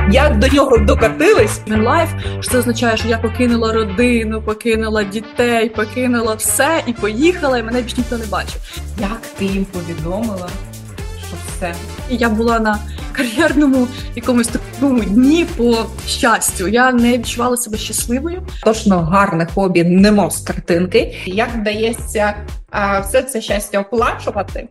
Як до нього докатились? Лайф, що це означає, що я покинула родину, покинула дітей, покинула все і поїхала, і мене більш ніхто не бачив. Як ти їм повідомила, що все? І я була на кар'єрному якомусь такому дні по щастю. Я не відчувала себе щасливою. Точно гарне хобі, немов з картинки. Як вдається все це щастя оплачувати?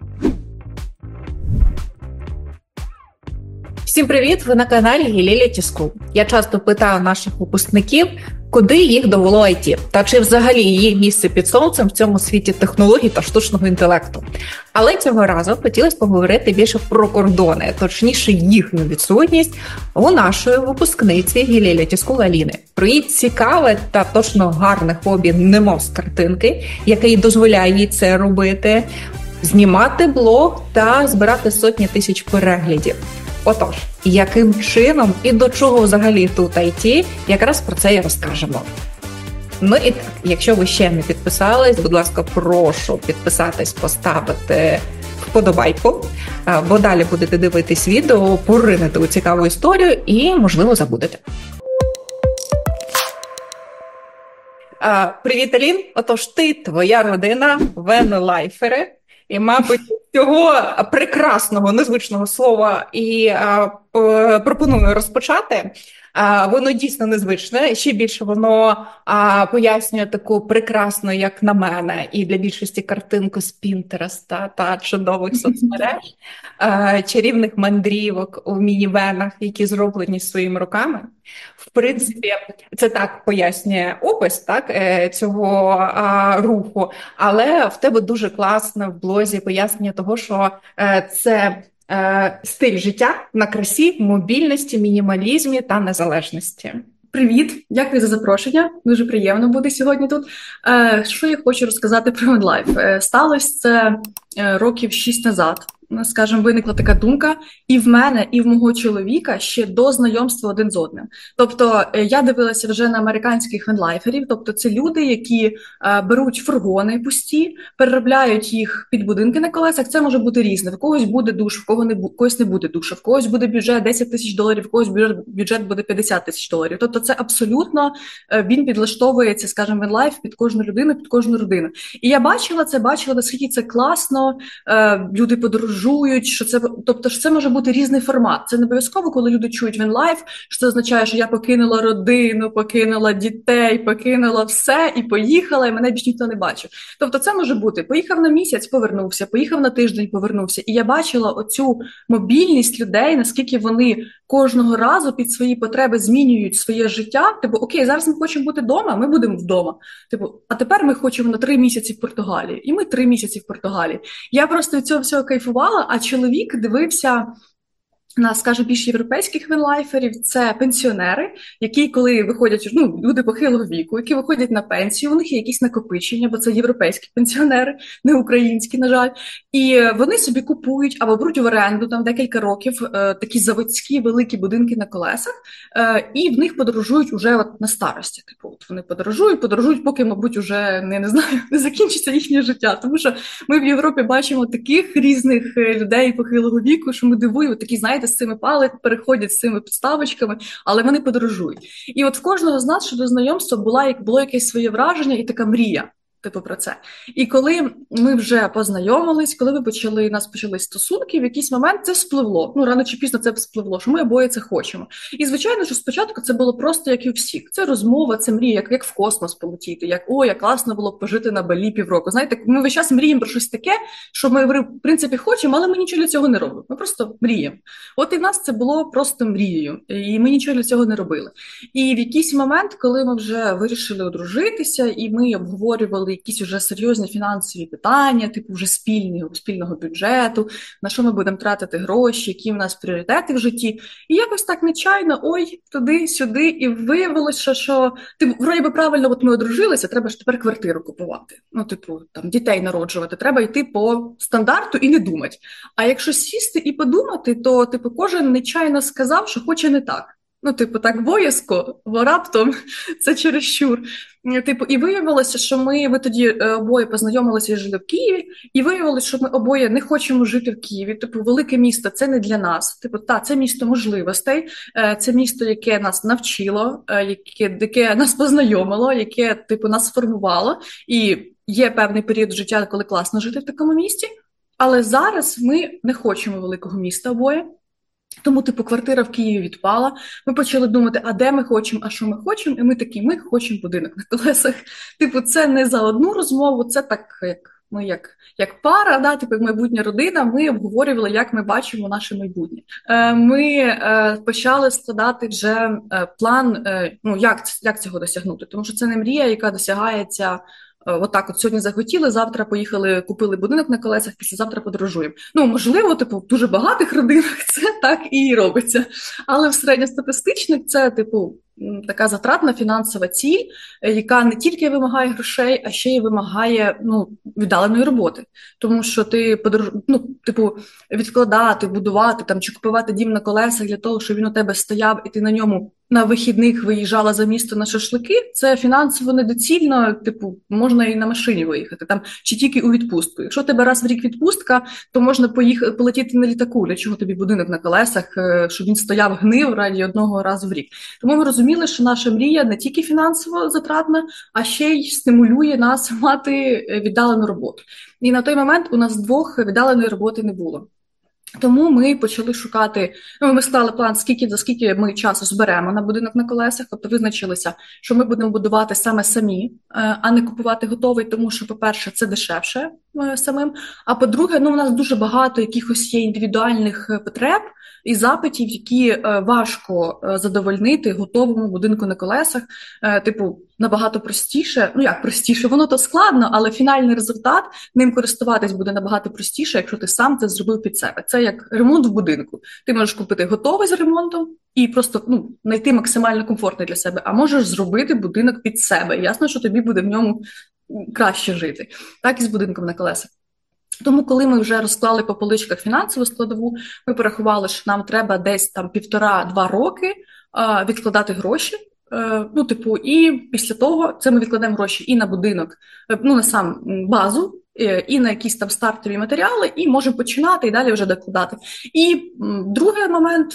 Всім привіт! Ви на каналі Agility School. Я часто питаю наших випускників, куди їх довело IT, та чи взагалі є місце під сонцем в цьому світі технологій та штучного інтелекту. Але цього разу хотілося поговорити більше про кордони, точніше їхню відсутність у нашої випускниці Agility School Аліни. Про її цікаве та точно гарне хобі немов з картинки, яке їй дозволяє їй це робити, знімати блог та збирати сотні тисяч переглядів. Отож, яким чином і до чого взагалі тут IT, якраз про це і розкажемо. Ну і так, якщо ви ще не підписались, будь ласка, прошу підписатись, поставити вподобайку, бо далі будете дивитись відео, поринете у цікаву історію і, можливо, забудете. Привіт, Алін! Отож, ти, твоя родина, венлайфери. І, мабуть, цього прекрасного, незвичного слова і пропоную розпочати. Воно дійсно незвичне, ще більше воно пояснює таку прекрасну, як на мене, і для більшості картинку з Пінтереста та чудових соцмереж, чарівних мандрівок у мінівенах, які зроблені своїми руками. В принципі, це так пояснює опис цього руху, але в тебе дуже класно в блозі пояснення того, що це стиль життя на красі, мобільності, мінімалізмі та незалежності. Привіт! Дякую за запрошення. Дуже приємно бути сьогодні тут. Що я хочу розказати про OneLife? Сталося це років 6 назад. Скажімо, виникла така думка і в мене, і в мого чоловіка ще до знайомства один з одним. Тобто я дивилася вже на американських венлайферів, тобто це люди, які беруть фургони пусті, переробляють їх під будинки на колесах. Це може бути різне. В когось буде душ, в когось не буде душа, в когось буде бюджет $10 тисяч, в когось бюджет буде $50 тисяч. Тобто це абсолютно, він підлаштовується, скажімо, венлайф під кожну людину, під кожну родину. І я бачила, наскільки це класно, люди подорожують, що це, тобто що це може бути різний формат. Це не обов'язково, коли люди чують венлайф, що це означає, що я покинула родину, покинула дітей, покинула все і поїхала, і мене більш ніхто не бачив. Тобто це може бути, поїхав на місяць, повернувся, поїхав на тиждень, повернувся. І я бачила оцю мобільність людей, наскільки вони кожного разу під свої потреби змінюють своє життя. Типу, окей, зараз ми хочемо бути вдома, ми будемо вдома. Типу, а тепер ми хочемо на 3 місяці в Португалії. І ми 3 місяці в Португалії. Я просто від цього всього кайфувала, а чоловік дивився на, скажу, більш європейських венлайферів. Це пенсіонери, які, коли виходять, люди похилого віку, які виходять на пенсію, у них є якісь накопичення, бо це європейські пенсіонери, не українські, на жаль. І вони собі купують або беруть в оренду там декілька років такі заводські великі будинки на колесах, і в них подорожують уже от на старості. Типу, от вони подорожують, поки, мабуть, уже, не знаю, не закінчиться їхнє життя. Тому що ми в Європі бачимо таких різних людей похилого віку, що ми дивуємо, такі, знаєте, з цими переходять з цими підставочками, але вони подорожують. І от в кожного з нас щодо знайомства було якесь своє враження і така мрія. Типу про це. І коли ми вже познайомились, коли нас почали стосунки, в якийсь момент це спливло. Рано чи пізно це спливло, що ми обоє це хочемо. І, звичайно, що спочатку це було просто як і у всіх. Це розмова, це мрія, як в космос полетіти, як класно було б пожити на Балі півроку. Знаєте, ми весь час мріємо про щось таке, що ми, в принципі, хочемо, але ми нічого для цього не робимо. Ми просто мріємо. От і в нас це було просто мрією, і ми нічого для цього не робили. І в якийсь момент, коли ми вже вирішили одружитися, і ми обговорювали якісь вже серйозні фінансові питання, типу вже спільного бюджету, на що ми будемо тратити гроші, які в нас пріоритети в житті. І якось так нечайно, туди-сюди, і виявилося, що вроді би правильно, от ми одружилися, треба ж тепер квартиру купувати. Там дітей народжувати, треба йти по стандарту і не думати. А якщо сісти і подумати, то кожен нечайно сказав, що хоче не так. Ну, типу, так боязко, бо раптом це чересчур. Типу, і виявилося, що ми тоді обоє познайомилися і жили в Києві, і виявилося, що ми обоє не хочемо жити в Києві. Типу, велике місто це не для нас. Типу, це місто можливостей, це місто, яке нас навчило, яке нас познайомило, яке типу нас сформувало. І є певний період життя, коли класно жити в такому місті. Але зараз ми не хочемо великого міста обоє. Тому, типу, квартира в Києві відпала. Ми почали думати, а де ми хочемо, а що ми хочемо. І ми такі, ми хочемо будинок на колесах. Типу, це не за одну розмову, це так, як пара, да, типу, як майбутня родина. Ми обговорювали, як ми бачимо наше майбутнє. Ми почали складати вже план, ну, як цього досягнути. Тому що це не мрія, яка досягається. Отак, от сьогодні захотіли, завтра поїхали, купили будинок на колесах, післязавтра подорожуємо. Ну, можливо, типу, в дуже багатих родинах це так і робиться. Але в середньостатистичних це, типу, така затратна фінансова ціль, яка не тільки вимагає грошей, а ще й вимагає, ну, віддаленої роботи. Тому що ти типу, відкладати, будувати там чи купувати дім на колесах для того, щоб він у тебе стояв, і ти на ньому на вихідних виїжджала за місто на шашлики, це фінансово недоцільно, типу, можна і на машині виїхати, там, чи тільки у відпустку. Якщо тебе раз в рік відпустка, то можна полетіти на літаку, для чого тобі будинок на колесах, щоб він стояв, гнив раді одного разу в рік. Тому ми розуміли, що наша мрія не тільки фінансово затратна, а ще й стимулює нас мати віддалену роботу. І на той момент у нас двох віддаленої роботи не було. Тому ми почали шукати, ну, ми склали план, за скільки ми часу зберемо на будинок на колесах, тобто визначилися, що ми будемо будувати саме самі, а не купувати готовий, тому що, по-перше, це дешевше самим, а по-друге, ну, у нас дуже багато якихось є індивідуальних потреб і запитів, які важко задовольнити готовому будинку на колесах, типу, набагато простіше, ну як простіше, воно то складно, але фінальний результат, ним користуватись буде набагато простіше, якщо ти сам це зробив під себе. Це як ремонт в будинку. Ти можеш купити готовий з ремонтом і просто, ну, знайти максимально комфортний для себе, а можеш зробити будинок під себе. Ясно, що тобі буде в ньому краще жити. Так і з будинком на колесах. Тому, коли ми вже розклали по поличках фінансову складову, ми порахували, що нам треба десь там 1,5-2 роки відкладати гроші. Ну, типу, і після того це ми відкладемо гроші і на будинок, ну, на сам базу, і на якісь там стартові матеріали, і можемо починати і далі вже докладати. І другий момент,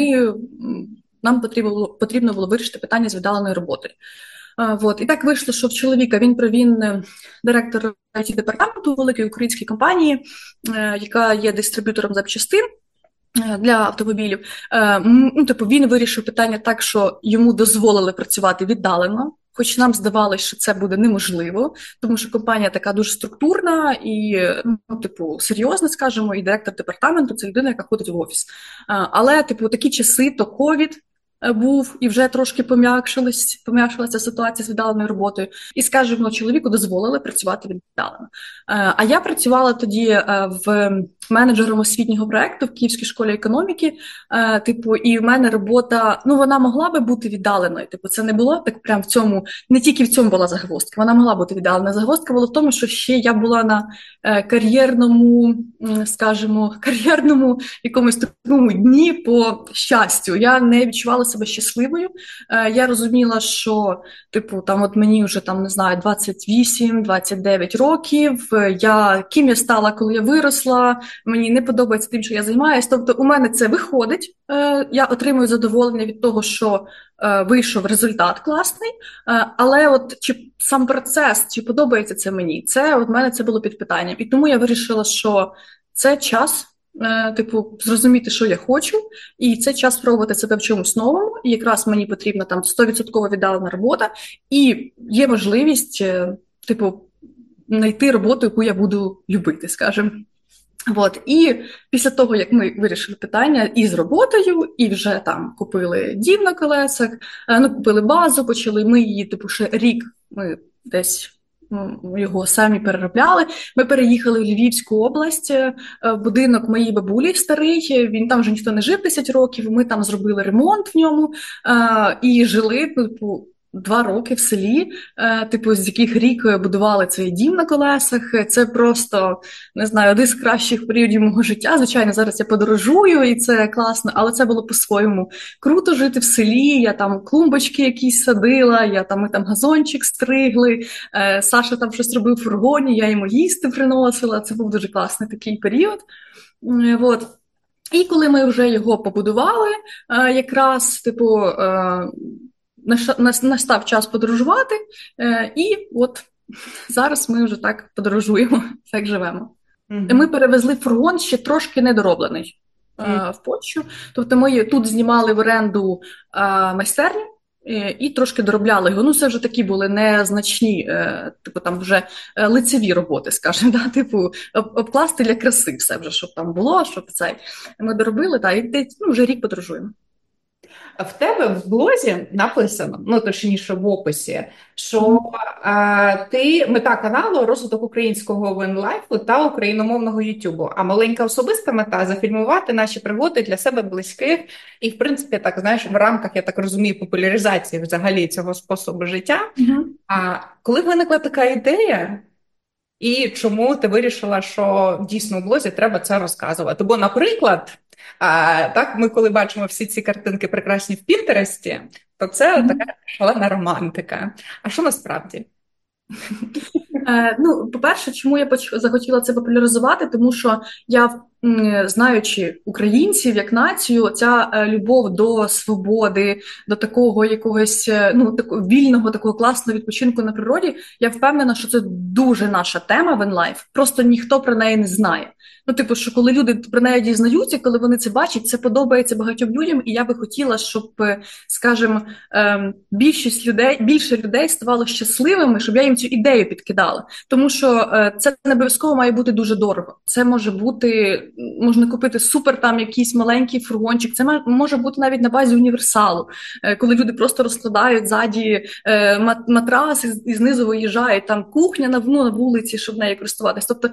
нам потрібно було вирішити питання з віддаленої роботи. Вот. І так вийшло, що в чоловіка він директор IT-департаменту великої української компанії, яка є дистриб'ютором запчастин для автомобілів. Ну, типу, він вирішив питання так, що йому дозволили працювати віддалено, хоч нам здавалося, що це буде неможливо, тому що компанія така дуже структурна і, ну, типу, серйозна, скажімо, і директор департаменту – це людина, яка ходить в офіс. Але, типу, такі часи, то ковід був, і вже трошки пом'якшилася ситуація з віддаленою роботою. І, скажімо, чоловіку дозволили працювати віддалено. А я працювала тоді в менеджером освітнього проєкту в Київській школі економіки, типу, і в мене робота, ну, вона могла би бути віддаленою, типу, це не було так прям в цьому, не тільки в цьому була загвоздка, вона могла бути віддалена. Загвоздка була в тому, що ще я була на кар'єрному, скажімо, якомусь такому дні по щастю. Я не відчувала себе щасливою. Я розуміла, що, типу, там от мені вже, там, не знаю, 28-29 років, ким я стала, коли я виросла, мені не подобається тим, що я займаюся. Тобто у мене це виходить, я отримую задоволення від того, що вийшов результат класний, але от чи сам процес, чи подобається це мені, це от мене це було під питанням. І тому я вирішила, що це час, типу, зрозуміти, що я хочу, і це час спробувати себе в чомусь новому, і якраз мені потрібна там 100% віддалена робота, і є можливість, типу, знайти роботу, яку я буду любити, скажімо. От. І після того, як ми вирішили питання і з роботою, і вже там купили дім на колесах, ну, купили базу, почали ми її, типу, ще рік ми десь його самі переробляли. Ми переїхали в Львівську область, в будинок моїй бабулі старий, він там вже ніхто не жив 10 років, ми там зробили ремонт в ньому і жили, типу, 2 роки в селі, типу, з яких рік будували цей дім на колесах. Це просто, не знаю, один з кращих періодів мого життя. Звичайно, зараз я подорожую, і це класно, але це було по-своєму круто жити в селі. Я там клумбочки якісь садила, ми там газончик стригли, Саша там щось робив в фургоні, я йому їсти приносила. Це був дуже класний такий період. Вот. І коли ми вже його побудували, якраз, типу, настав час подорожувати, і от зараз ми вже так подорожуємо, так живемо. Мгм. Ми перевезли фургон ще трошки недороблений в Польщу. Тобто ми тут знімали в оренду майстерню і трошки доробляли його. Ну, це вже такі були незначні, типу там вже лицеві роботи, скажімо, да? Типу обкласти для краси все вже, щоб там було, щоб це. Ми доробили, і десь вже рік подорожуємо. В тебе в блозі написано, ну точніше в описі, що мета каналу розвиток українського венлайфу та україномовного Ютубу. А маленька особиста мета зафільмувати наші пригоди для себе близьких і, в принципі, так знаєш, в рамках, я так розумію, популяризації взагалі цього способу життя. А коли виникла така ідея? І чому ти вирішила, що дійсно в блозі треба це розказувати? Бо, наприклад, так, ми коли бачимо всі ці картинки прекрасні в Пінтересті, то це така шалена романтика. А що насправді? Ну, по-перше, чому я захотіла це популяризувати? Тому що я, знаючи українців як націю, ця любов до свободи, до такого якогось такого вільного, такого класного відпочинку на природі, я впевнена, що це дуже наша тема венлайф. Просто ніхто про неї не знає. Ну, типу, що коли люди про неї дізнаються, коли вони це бачать, це подобається багатьом людям, і я би хотіла, щоб, скажімо, більше людей ставало щасливими, щоб я їм цю ідею підкидала. Тому що це не обов'язково має бути дуже дорого. Це можна купити супер там якийсь маленький фургончик, це може бути навіть на базі універсалу, коли люди просто розкладають ззаді матрас і знизу виїжджають, там кухня на вулиці, щоб нею користуватись. Тобто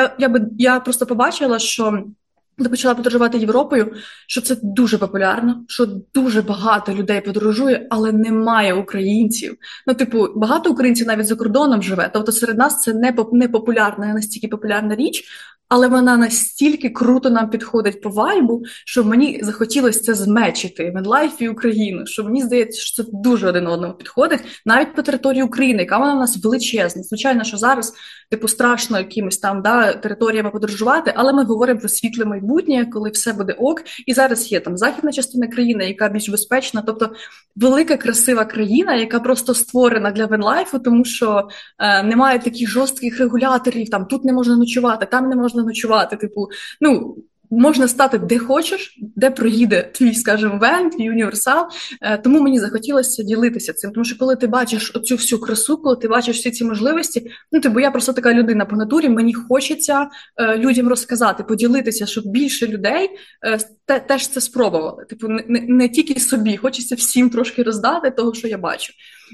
я просто побачила, що коли почала подорожувати Європою, що це дуже популярно, що дуже багато людей подорожує, але немає українців. Ну, типу, багато українців навіть за кордоном живе, тобто серед нас це не популярна, не настільки популярна річ, але вона настільки круто нам підходить по вайбу, що мені захотілося це змечити венлайф і Україну, що мені здається, що це дуже один одному підходить, навіть по території України, яка вона у нас величезна. Звичайно, що зараз, типу, страшно якимись там територіями подорожувати, але ми говоримо про світле майбутнє, коли все буде ок. І зараз є там західна частина країни, яка більш безпечна, тобто велика, красива країна, яка просто створена для венлайфу, тому що немає таких жорстких регуляторів, там тут не можна ночувати, там не можна ночувати, типу, можна стати де хочеш, де проїде твій, скажімо, вен, твій універсал. Тому мені захотілося ділитися цим. Тому що коли ти бачиш оцю всю красу, коли ти бачиш всі ці можливості, бо я просто така людина по натурі, мені хочеться людям розказати, поділитися, щоб більше людей теж це спробували. Типу, не тільки собі, хочеться всім трошки роздати того, що я бачу.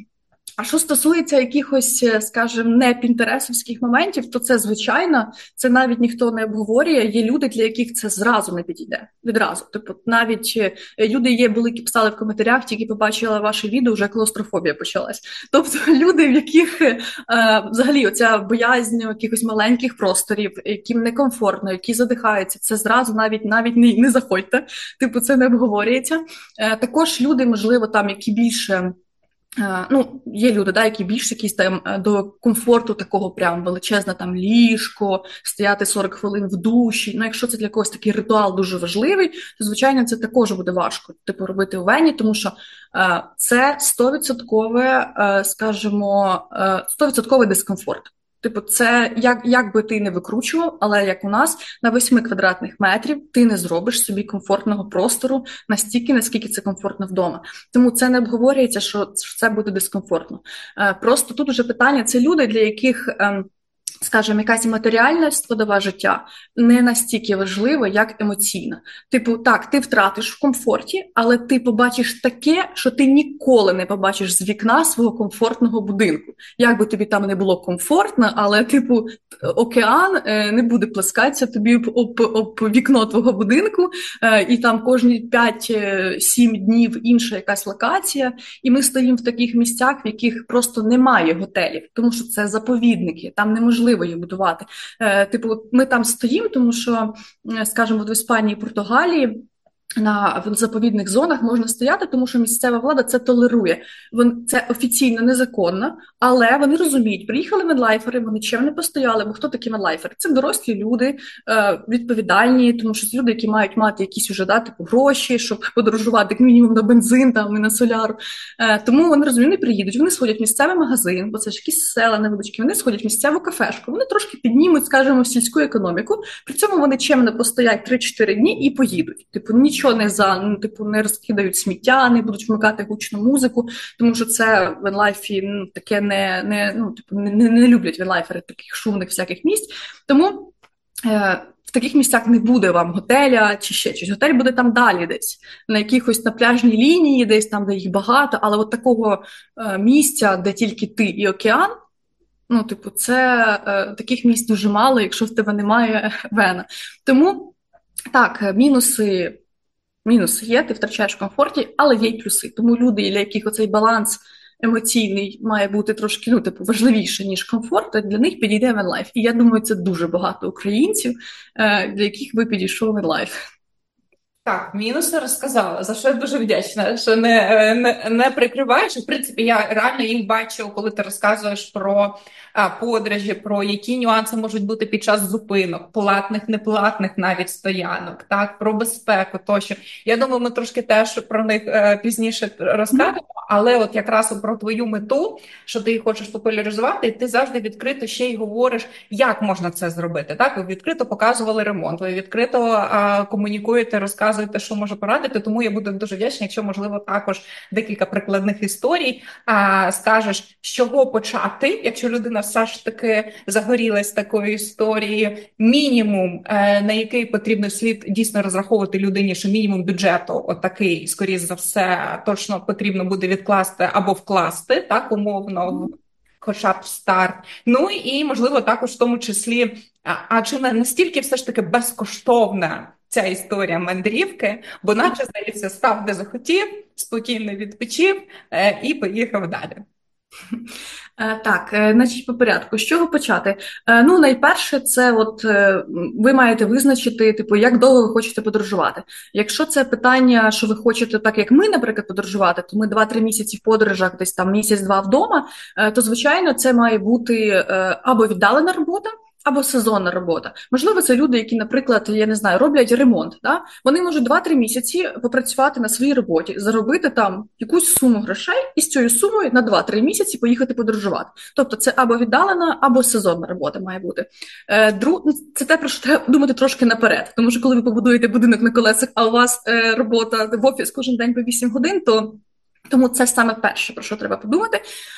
А що стосується якихось, скажімо, не пінтересовських моментів, то це, звичайно, це навіть ніхто не обговорює. Є люди, для яких це зразу не підійде. Відразу. Тобто навіть люди були, які писали в коментарях, тільки побачила ваше відео, вже клаустрофобія почалась. Тобто люди, в яких взагалі оця боязнь якихось маленьких просторів, яким некомфортно, які задихаються, це зразу навіть не заходьте. Типу, це не обговорюється. Також люди, можливо, там, які більше... є люди, які більш якісь там до комфорту такого прям величезне там ліжко, стояти 40 хвилин в душі. Якщо це для когось такий ритуал дуже важливий, то, звичайно, це також буде важко, типу, робити у вені, тому що це 100%, скажімо, 100% дискомфорт. Типу, це як би ти не викручував, але як у нас на 8 квадратних метрів ти не зробиш собі комфортного простору настільки, наскільки це комфортно вдома. Тому це не обговорюється, що це буде дискомфортно. Просто тут уже питання, це люди, для яких скажімо, якась матеріальна складова життя не настільки важлива, як емоційна. Типу, так, ти втратиш в комфорті, але ти побачиш таке, що ти ніколи не побачиш з вікна свого комфортного будинку. Як би тобі там не було комфортно, але, типу, океан не буде плескатися тобі об вікно твого будинку, і там кожні 5-7 днів інша якась локація, і ми стоїмо в таких місцях, в яких просто немає готелів, тому що це заповідники, там неможливо їх будувати. Типу, ми там стоїмо, тому що, скажімо, в Іспанії, Португалії на заповідних зонах можна стояти, тому що місцева влада це толерує. Це офіційно незаконно, але вони розуміють, приїхали медлайфери, вони чим не постояли, бо хто такі медлайфери? Це дорослі люди, відповідальні, тому що це люди, які мають мати якісь уже типу, гроші, щоб подорожувати як мінімум на бензин там, і на соляру. Тому вони розуміють, вони приїдуть, вони сходять в місцевий магазин, бо це ж якісь села невеличкі, вони сходять в місцеву кафешку, вони трошки піднімуть, скажімо, сільську економіку, при цьому вони чимно постоять 3-4 дні і поїдуть. Типу, нічого не розкидають сміття, не будуть вмикати гучну музику, тому що це в венлайфі таке не люблять венлайфери таких шумних всяких місць. Тому в таких місцях не буде вам готеля чи ще щось. Готель буде там далі десь, на пляжній лінії, десь там, де їх багато, але от такого місця, де тільки ти і океан, таких місць дуже мало, якщо в тебе немає вена. Тому, так, мінуси є, ти втрачаєш в комфорті, але є й плюси. Тому люди, для яких оцей баланс емоційний має бути трошки важливіше, ніж комфорт, для них підійде венлайф. І я думаю, це дуже багато українців, для яких би підійшов венлайф. Так, мінуси розказала, за що я дуже вдячна, що не прикриваєш. В принципі, я реально їх бачу, коли ти розказуєш про подорожі, про які нюанси можуть бути під час зупинок, платних, неплатних навіть стоянок, так, про безпеку тощо. Я думаю, ми трошки теж про них пізніше розкажемо, але от якраз про твою мету, що ти їх хочеш популяризувати, і ти завжди відкрито ще й говориш, як можна це зробити. Так, ви відкрито показували ремонт, ви відкрито комунікуєте, розказуєте, що може порадити, тому я буду дуже вдячна, якщо, можливо, також декілька прикладних історій скажеш, з чого почати, якщо людина все ж таки загорілась такою історією, мінімум, на який потрібно слід дійсно розраховувати людині, що мінімум бюджету отакий, скоріш за все, точно потрібно буде відкласти або вкласти, так, умовно, хоча б старт. Ну і, можливо, також в тому числі, а чи не настільки все ж таки безкоштовна ця історія мандрівки, бо наче, здається, став де захотів, спокійно відпочив і поїхав далі. Так, значить, по порядку. З чого почати? Найперше, це ви маєте визначити, як довго ви хочете подорожувати. Якщо це питання, що ви хочете, так як ми, наприклад, подорожувати, то ми 2-3 місяці в подорожах, десь там місяць-два вдома, то, звичайно, це має бути або віддалена робота, або сезонна робота. Можливо, це люди, які, наприклад, я не знаю, роблять ремонт. Да? Вони можуть 2-3 місяці попрацювати на своїй роботі, заробити там якусь суму грошей і з цією сумою на 2-3 місяці поїхати подорожувати. Тобто це або віддалена, або сезонна робота має бути. Це те, про що треба думати трошки наперед. Тому що коли ви побудуєте будинок на колесах, а у вас робота в офіс кожен день по 8 годин, тому це саме перше, про що треба подумати.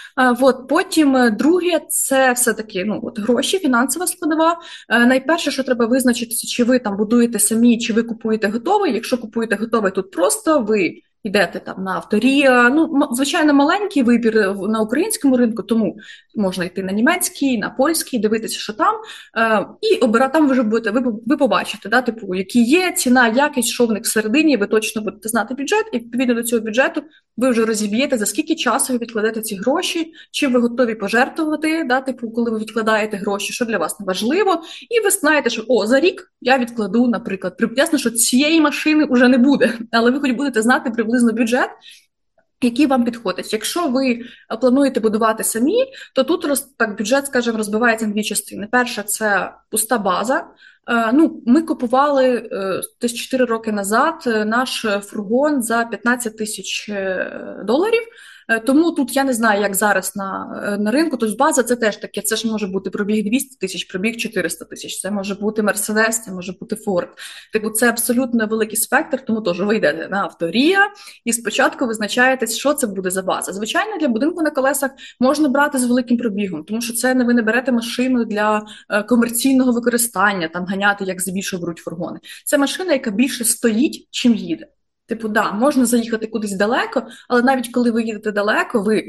Потім друге, це все-таки гроші, фінансова складова. Найперше, що треба визначитися, чи ви там будуєте самі, чи ви купуєте готовий. Якщо купуєте готовий, тут просто ви йдете там на Авторія. Звичайно, маленький вибір на українському ринку, тому можна йти на німецький, на польський, дивитися, що там, і обирати, там ви побачите, да, які є, ціна, якість, що в них всередині, ви точно будете знати бюджет, і відповідно до цього бюджету ви вже розіб'єте, за скільки часу ви відкладете ці гроші, чим ви готові пожертвувати, да, коли ви відкладаєте гроші, що для вас не важливо, і ви знаєте, що за рік я відкладу, наприклад, ясно, що цієї машини вже не буде, але ви хоч будете знати приблизно бюджет, який вам підходить. Якщо ви плануєте будувати самі, то тут бюджет, скажімо, розбивається на дві частини. Перша – це пуста база. Ми купували десь 4 роки назад наш фургон за $15,000. Тому тут я не знаю, як зараз на ринку. Тобто база це теж таке, це ж може бути пробіг 200 тисяч, пробіг 400 тисяч, це може бути Мерседес, це може бути Форд. Типу, це абсолютно великий спектр, тому теж ви йдете на авторія і спочатку визначаєтесь, що це буде за база. Звичайно, для будинку на колесах можна брати з великим пробігом, тому що це ви не берете машину для комерційного використання, там ганяти, як здебільшого беруть фургони. Це машина, яка більше стоїть, чим їде. Типу, да, можна заїхати кудись далеко, але навіть коли ви їдете далеко, ви,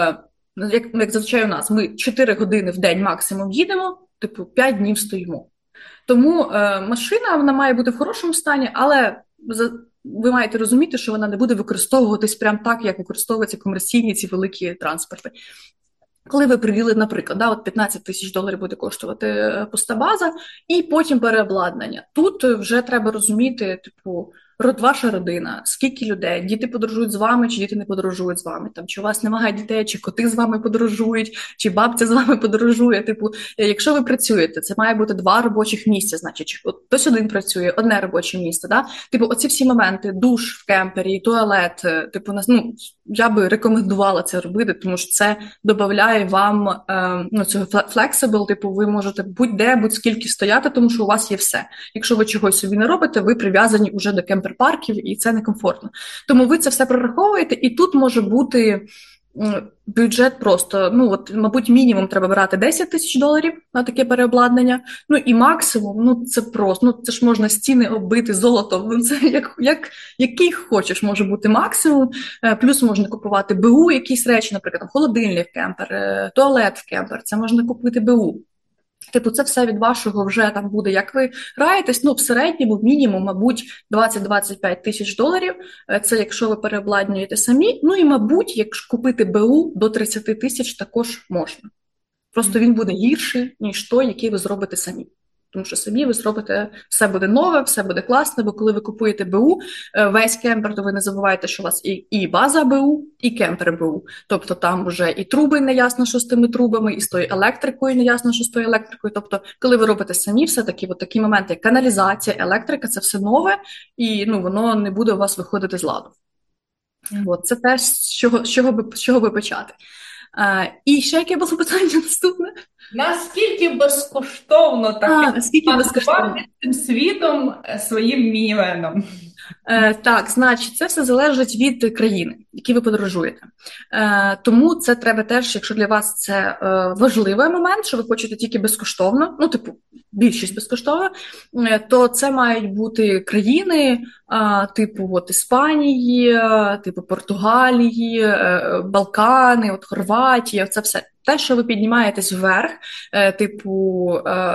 як зазвичай у нас, ми 4 години в день максимум їдемо, типу 5 днів стоїмо. Тому машина, вона має бути в хорошому стані, але ви маєте розуміти, що вона не буде використовуватись прям так, як використовуються комерційні ці великі транспорти. Коли ви приділили, наприклад, от 15 тисяч доларів буде коштувати пуста база, і потім переобладнання. Тут вже треба розуміти, типу, ваша родина, скільки людей, діти подорожують з вами, чи діти не подорожують з вами, там, чи у вас немає дітей, чи коти з вами подорожують, чи бабця з вами подорожує. Типу, якщо ви працюєте, це має бути 2 робочих місця, значить, хтось один працює, одне робоче місце. Да? Типу, оці всі моменти, душ в кемпері, туалет, типу, я би рекомендувала це робити, тому що це додає вам цього flexible, типу, ви можете будь-де, будь-скільки стояти, тому що у вас є все. Якщо ви чогось собі не робите, ви прив'язані уже до кемпер-парків, і це некомфортно. Тому ви це все прораховуєте, і тут може бути бюджет просто, мабуть, мінімум треба брати 10 тисяч доларів на таке переобладнання, і максимум, це просто, це ж можна стіни оббити золотом, це який хочеш може бути максимум, плюс можна купувати БУ якісь речі, наприклад, холодильник в кемпер, туалет в кемпер, це можна купити БУ. Типу, це все від вашого вже там буде, як ви граєтесь, в середньому, в мінімум, мабуть, 20-25 тисяч доларів, це якщо ви переобладнюєте самі, і, мабуть, якщо купити БУ до 30 тисяч також можна. Просто він буде гірший, ніж той, який ви зробите самі. Тому що самі ви зробите, все буде нове, все буде класно, бо коли ви купуєте БУ, весь кемпер, то ви не забувайте, що у вас і база БУ, і кемпер БУ. Тобто там вже і труби не ясно, що з тими трубами, і з тою електрикою не ясно, що з тою електрикою. Тобто, коли ви робите самі, все-таки такі моменти, як каналізація, електрика, це все нове, і воно не буде у вас виходити з ладу. Це те, з чого би почати. І ще яке було питання наступне? Наскільки безкоштовно цим світом своїм мінівеном? Так, значить, це все залежить від країни, в якій ви подорожуєте. Тому це треба теж, якщо для вас це важливий момент, що ви хочете тільки безкоштовно, більшість безкоштовно, то це мають бути країни, типу Іспанії, типу Португалії, Балкани, Хорватія, це все. Те, що ви піднімаєтесь вверх, типу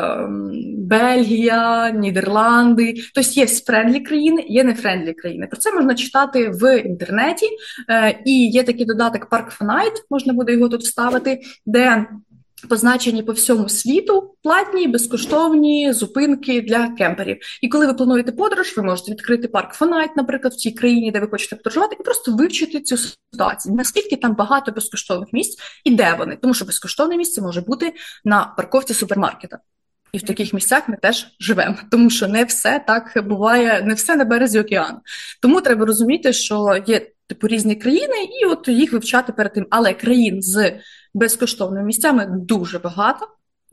Бельгія, Нідерланди, тобто є френдлі країни, є нефрендлі країни. Про це можна читати в інтернеті, і є такий додаток Park4Night, можна буде його тут вставити, де позначені по всьому світу платні, безкоштовні зупинки для кемперів. І коли ви плануєте подорож, ви можете відкрити Park4Night, наприклад, в тій країні, де ви хочете подорожувати, і просто вивчити цю ситуацію. Наскільки там багато безкоштовних місць і де вони. Тому що безкоштовне місце може бути на парковці супермаркета. І в таких місцях ми теж живемо, тому що не все так буває, не все на березі океану. Тому треба розуміти, що є різні країни, і їх вивчати перед тим. Але країн з безкоштовними місцями дуже багато.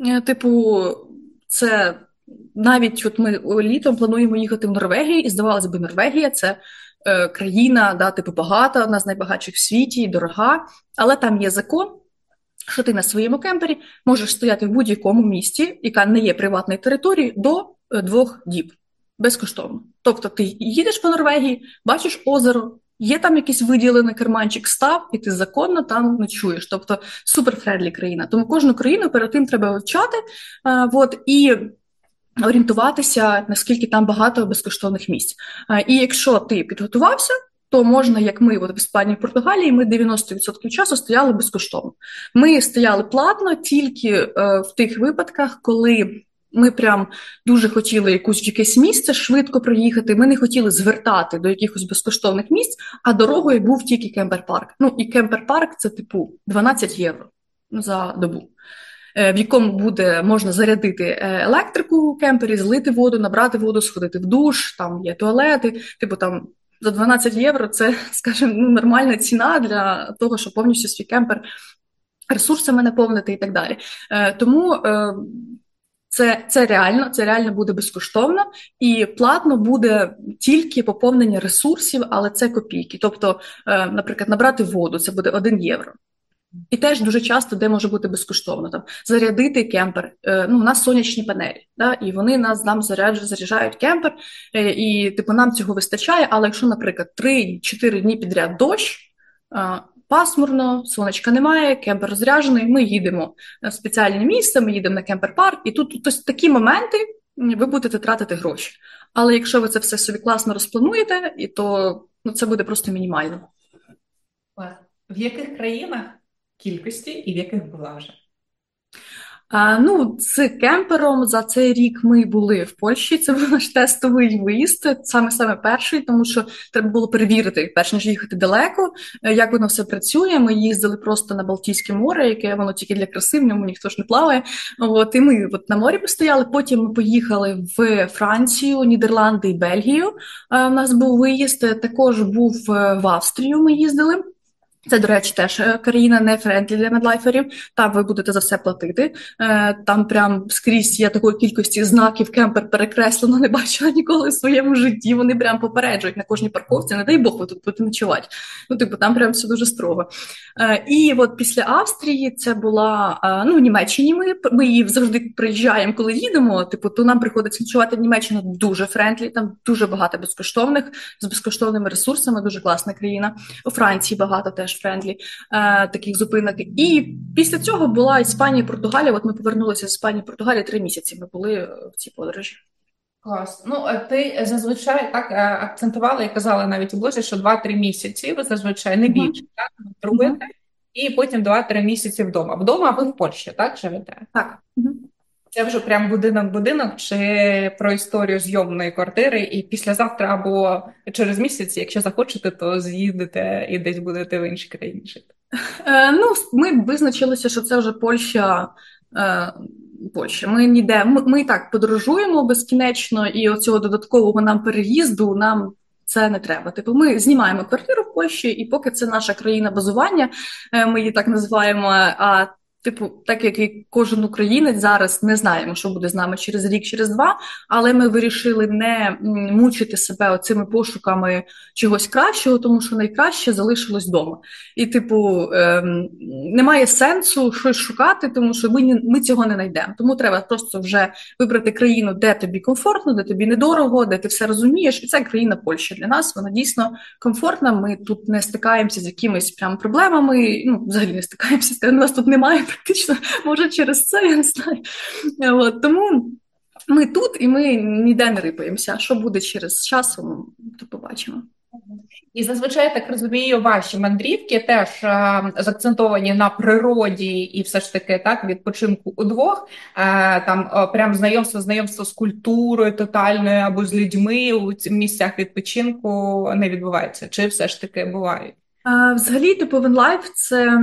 Це навіть ми літом плануємо їхати в Норвегію, і здавалося б, Норвегія – це країна, багата, одна з найбагатших в світі, і дорога, але там є закон, що ти на своєму кемпері можеш стояти в будь-якому місті, яка не є приватною територією, до 2 діб. Безкоштовно. Тобто ти їдеш по Норвегії, бачиш озеро, є там якийсь виділений карманчик, став, і ти законно там ночуєш. Тобто суперфредлі країна. Тому кожну країну перед тим треба вивчати і орієнтуватися, наскільки там багато безкоштовних місць. І якщо ти підготувався, то можна, як ми в Іспанії, в Португалії, ми 90% часу стояли безкоштовно. Ми стояли платно тільки в тих випадках, коли ми прям дуже хотіли якесь місце швидко проїхати, ми не хотіли звертати до якихось безкоштовних місць, а дорогою був тільки кемпер-парк. І кемпер-парк – це 12 євро за добу, в якому можна зарядити електрику у кемпері, злити воду, набрати воду, сходити в душ, там є туалети, там За 12 євро це, скажімо, нормальна ціна для того, щоб повністю свій кемпер ресурсами наповнити і так далі. Тому це реально буде безкоштовно, і платно буде тільки поповнення ресурсів, але це копійки. Тобто, наприклад, набрати воду, це буде 1 євро. І теж дуже часто, де може бути безкоштовно, там зарядити кемпер. У нас сонячні панелі, да, і вони нам заряджають кемпер, і типу нам цього вистачає. Але якщо, наприклад, 3-4 дні підряд дощ, пасмурно, сонечка немає, кемпер розряджений, ми їдемо в спеціальне місце, ми їдемо на кемпер-парк, і тут тобто, такі моменти ви будете тратити гроші. Але якщо ви це все собі класно розплануєте, то це буде просто мінімально. В яких країнах кількості і в яких була вже? З кемпером за цей рік ми були в Польщі, це був наш тестовий виїзд, саме перший, тому що треба було перевірити, перш ніж їхати далеко, як воно все працює. Ми їздили просто на Балтійське море, яке воно тільки для краси, в ньому ніхто ж не плаває. І ми на морі постояли, потім ми поїхали в Францію, Нідерланди і Бельгію. У нас був виїзд, також був в Австрію, ми їздили. Це, до речі, теж країна не френдлі для медлайферів, там ви будете за все платити. Там прям скрізь є такої кількості знаків, кемпер перекреслено, не бачила ніколи в своєму житті. Вони прям попереджують на кожній парковці, не дай Бог ви тут будете ночувати. Там прям все дуже строго. І от після Австрії це була, в Німеччині ми її завжди приїжджаємо, коли їдемо, то нам приходиться ночувати в Німеччині дуже френдлі, там дуже багато безкоштовних, з безкоштовними ресурсами, дуже класна країна. У Франції багато теж френдлі таких зупинок. І після цього була Іспанія і Португалія. От ми повернулися з Іспанії і Португалії 3 місяці. Ми були в цій подорожі. Клас. Ти зазвичай так акцентувала і казала навіть у блозі, що 2-3 місяці ви зазвичай не більше, так, робите, і потім 2-3 місяці вдома. Вдома ви в Польщі, так, живете? Так. Це вже прям будинок чи про історію зйомної квартири, і післязавтра або через місяць, якщо захочете, то з'їдете і десь будете в іншій країні жити. Ми визначилися, що це вже Польща. Ми і так подорожуємо безкінечно, і оцього додаткового нам переїзду нам це не треба. Ми знімаємо квартиру в Польщі, і поки це наша країна базування, ми її так називаємо, так як і кожен українець зараз не знаємо, що буде з нами через рік, через 2, але ми вирішили не мучити себе оцими пошуками чогось кращого, тому що найкраще залишилось вдома. І, немає сенсу щось шукати, тому що ми цього не знайдемо. Тому треба просто вже вибрати країну, де тобі комфортно, де тобі недорого, де ти все розумієш. І це країна Польща для нас, вона дійсно комфортна, ми тут не стикаємося з якимись прям проблемами, взагалі не стикаємося, нас тут немає практично, може через це, я не знаю. Тому ми тут і ми ніде не рипаємося. Що буде через час, то побачимо. І зазвичай, так розумію, ваші мандрівки теж заакцентовані на природі і все ж таки так відпочинку удвох, там прям знайомство з культурою тотальною або з людьми у місцях відпочинку не відбувається, чи все ж таки буває? Взагалі, венлайф – це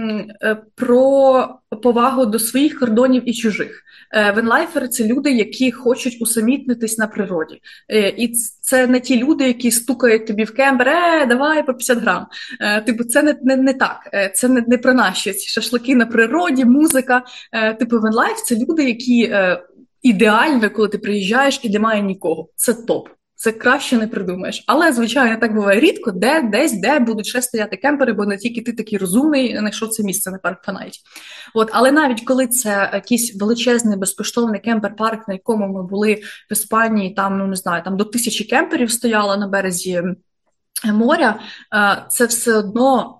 про повагу до своїх кордонів і чужих. Венлайфери – це люди, які хочуть усамітнитись на природі. І це не ті люди, які стукають тобі в кемпер, давай по 50 грам. Це не так. Це не про наші ці шашлики на природі, музика. Венлайф – це люди, які ідеально, коли ти приїжджаєш і немає нікого. Це топ. Це краще не придумаєш. Але, звичайно, так буває рідко, де будуть ще стояти кемпери, бо не тільки ти такий розумний, знайшов це місце на парк Фанайті. Але навіть коли це якийсь величезний безкоштовний кемпер-парк, на якому ми були в Іспанії, там, не знаю, там до 1000 кемперів стояло на березі моря, це все одно...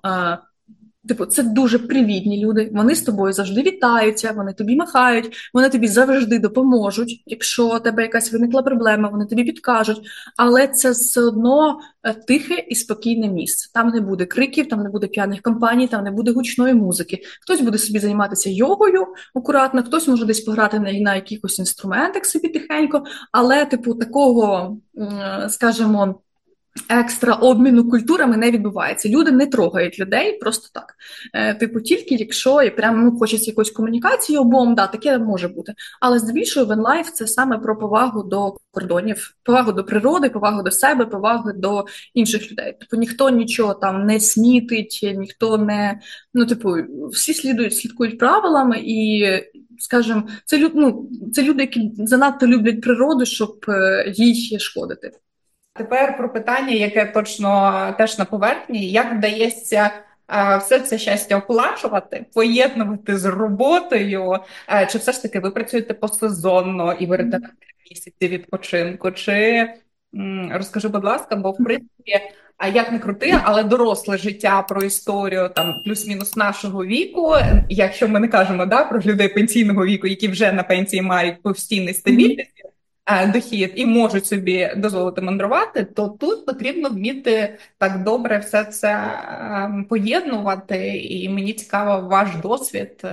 це дуже привітні люди, вони з тобою завжди вітаються, вони тобі махають, вони тобі завжди допоможуть. Якщо у тебе якась виникла проблема, вони тобі підкажуть. Але це все одно тихе і спокійне місце. Там не буде криків, там не буде п'яних компаній, там не буде гучної музики. Хтось буде собі займатися йогою акуратно, хтось може десь пограти на якихось інструментах собі тихенько, але такого, скажімо, екстра обміну культурами не відбувається. Люди не трогають людей просто так. Типу, тільки якщо і прямо хочеться якоїсь комунікації обом, да, таке може бути. Але здебільшого венлайф це саме про повагу до кордонів, повагу до природи, повагу до себе, повагу до інших людей. Типу, ніхто нічого там не смітить, ніхто не всі слідкують правилам і. Скажімо, це люди, які занадто люблять природу, щоб їй шкодити. Тепер про питання, яке точно теж на поверхні. Як вдається все це щастя оплачувати, поєднувати з роботою? Чи все ж таки ви працюєте посезонно і берете місяці відпочинку? Чи розкажи, будь ласка, бо в принципі, як не крути, але доросле життя про історію там плюс-мінус нашого віку, якщо ми не кажемо про людей пенсійного віку, які вже на пенсії мають постійний стабільність, дохід і можуть собі дозволити мандрувати, то тут потрібно вміти так добре все це поєднувати. І мені цікаво ваш досвід.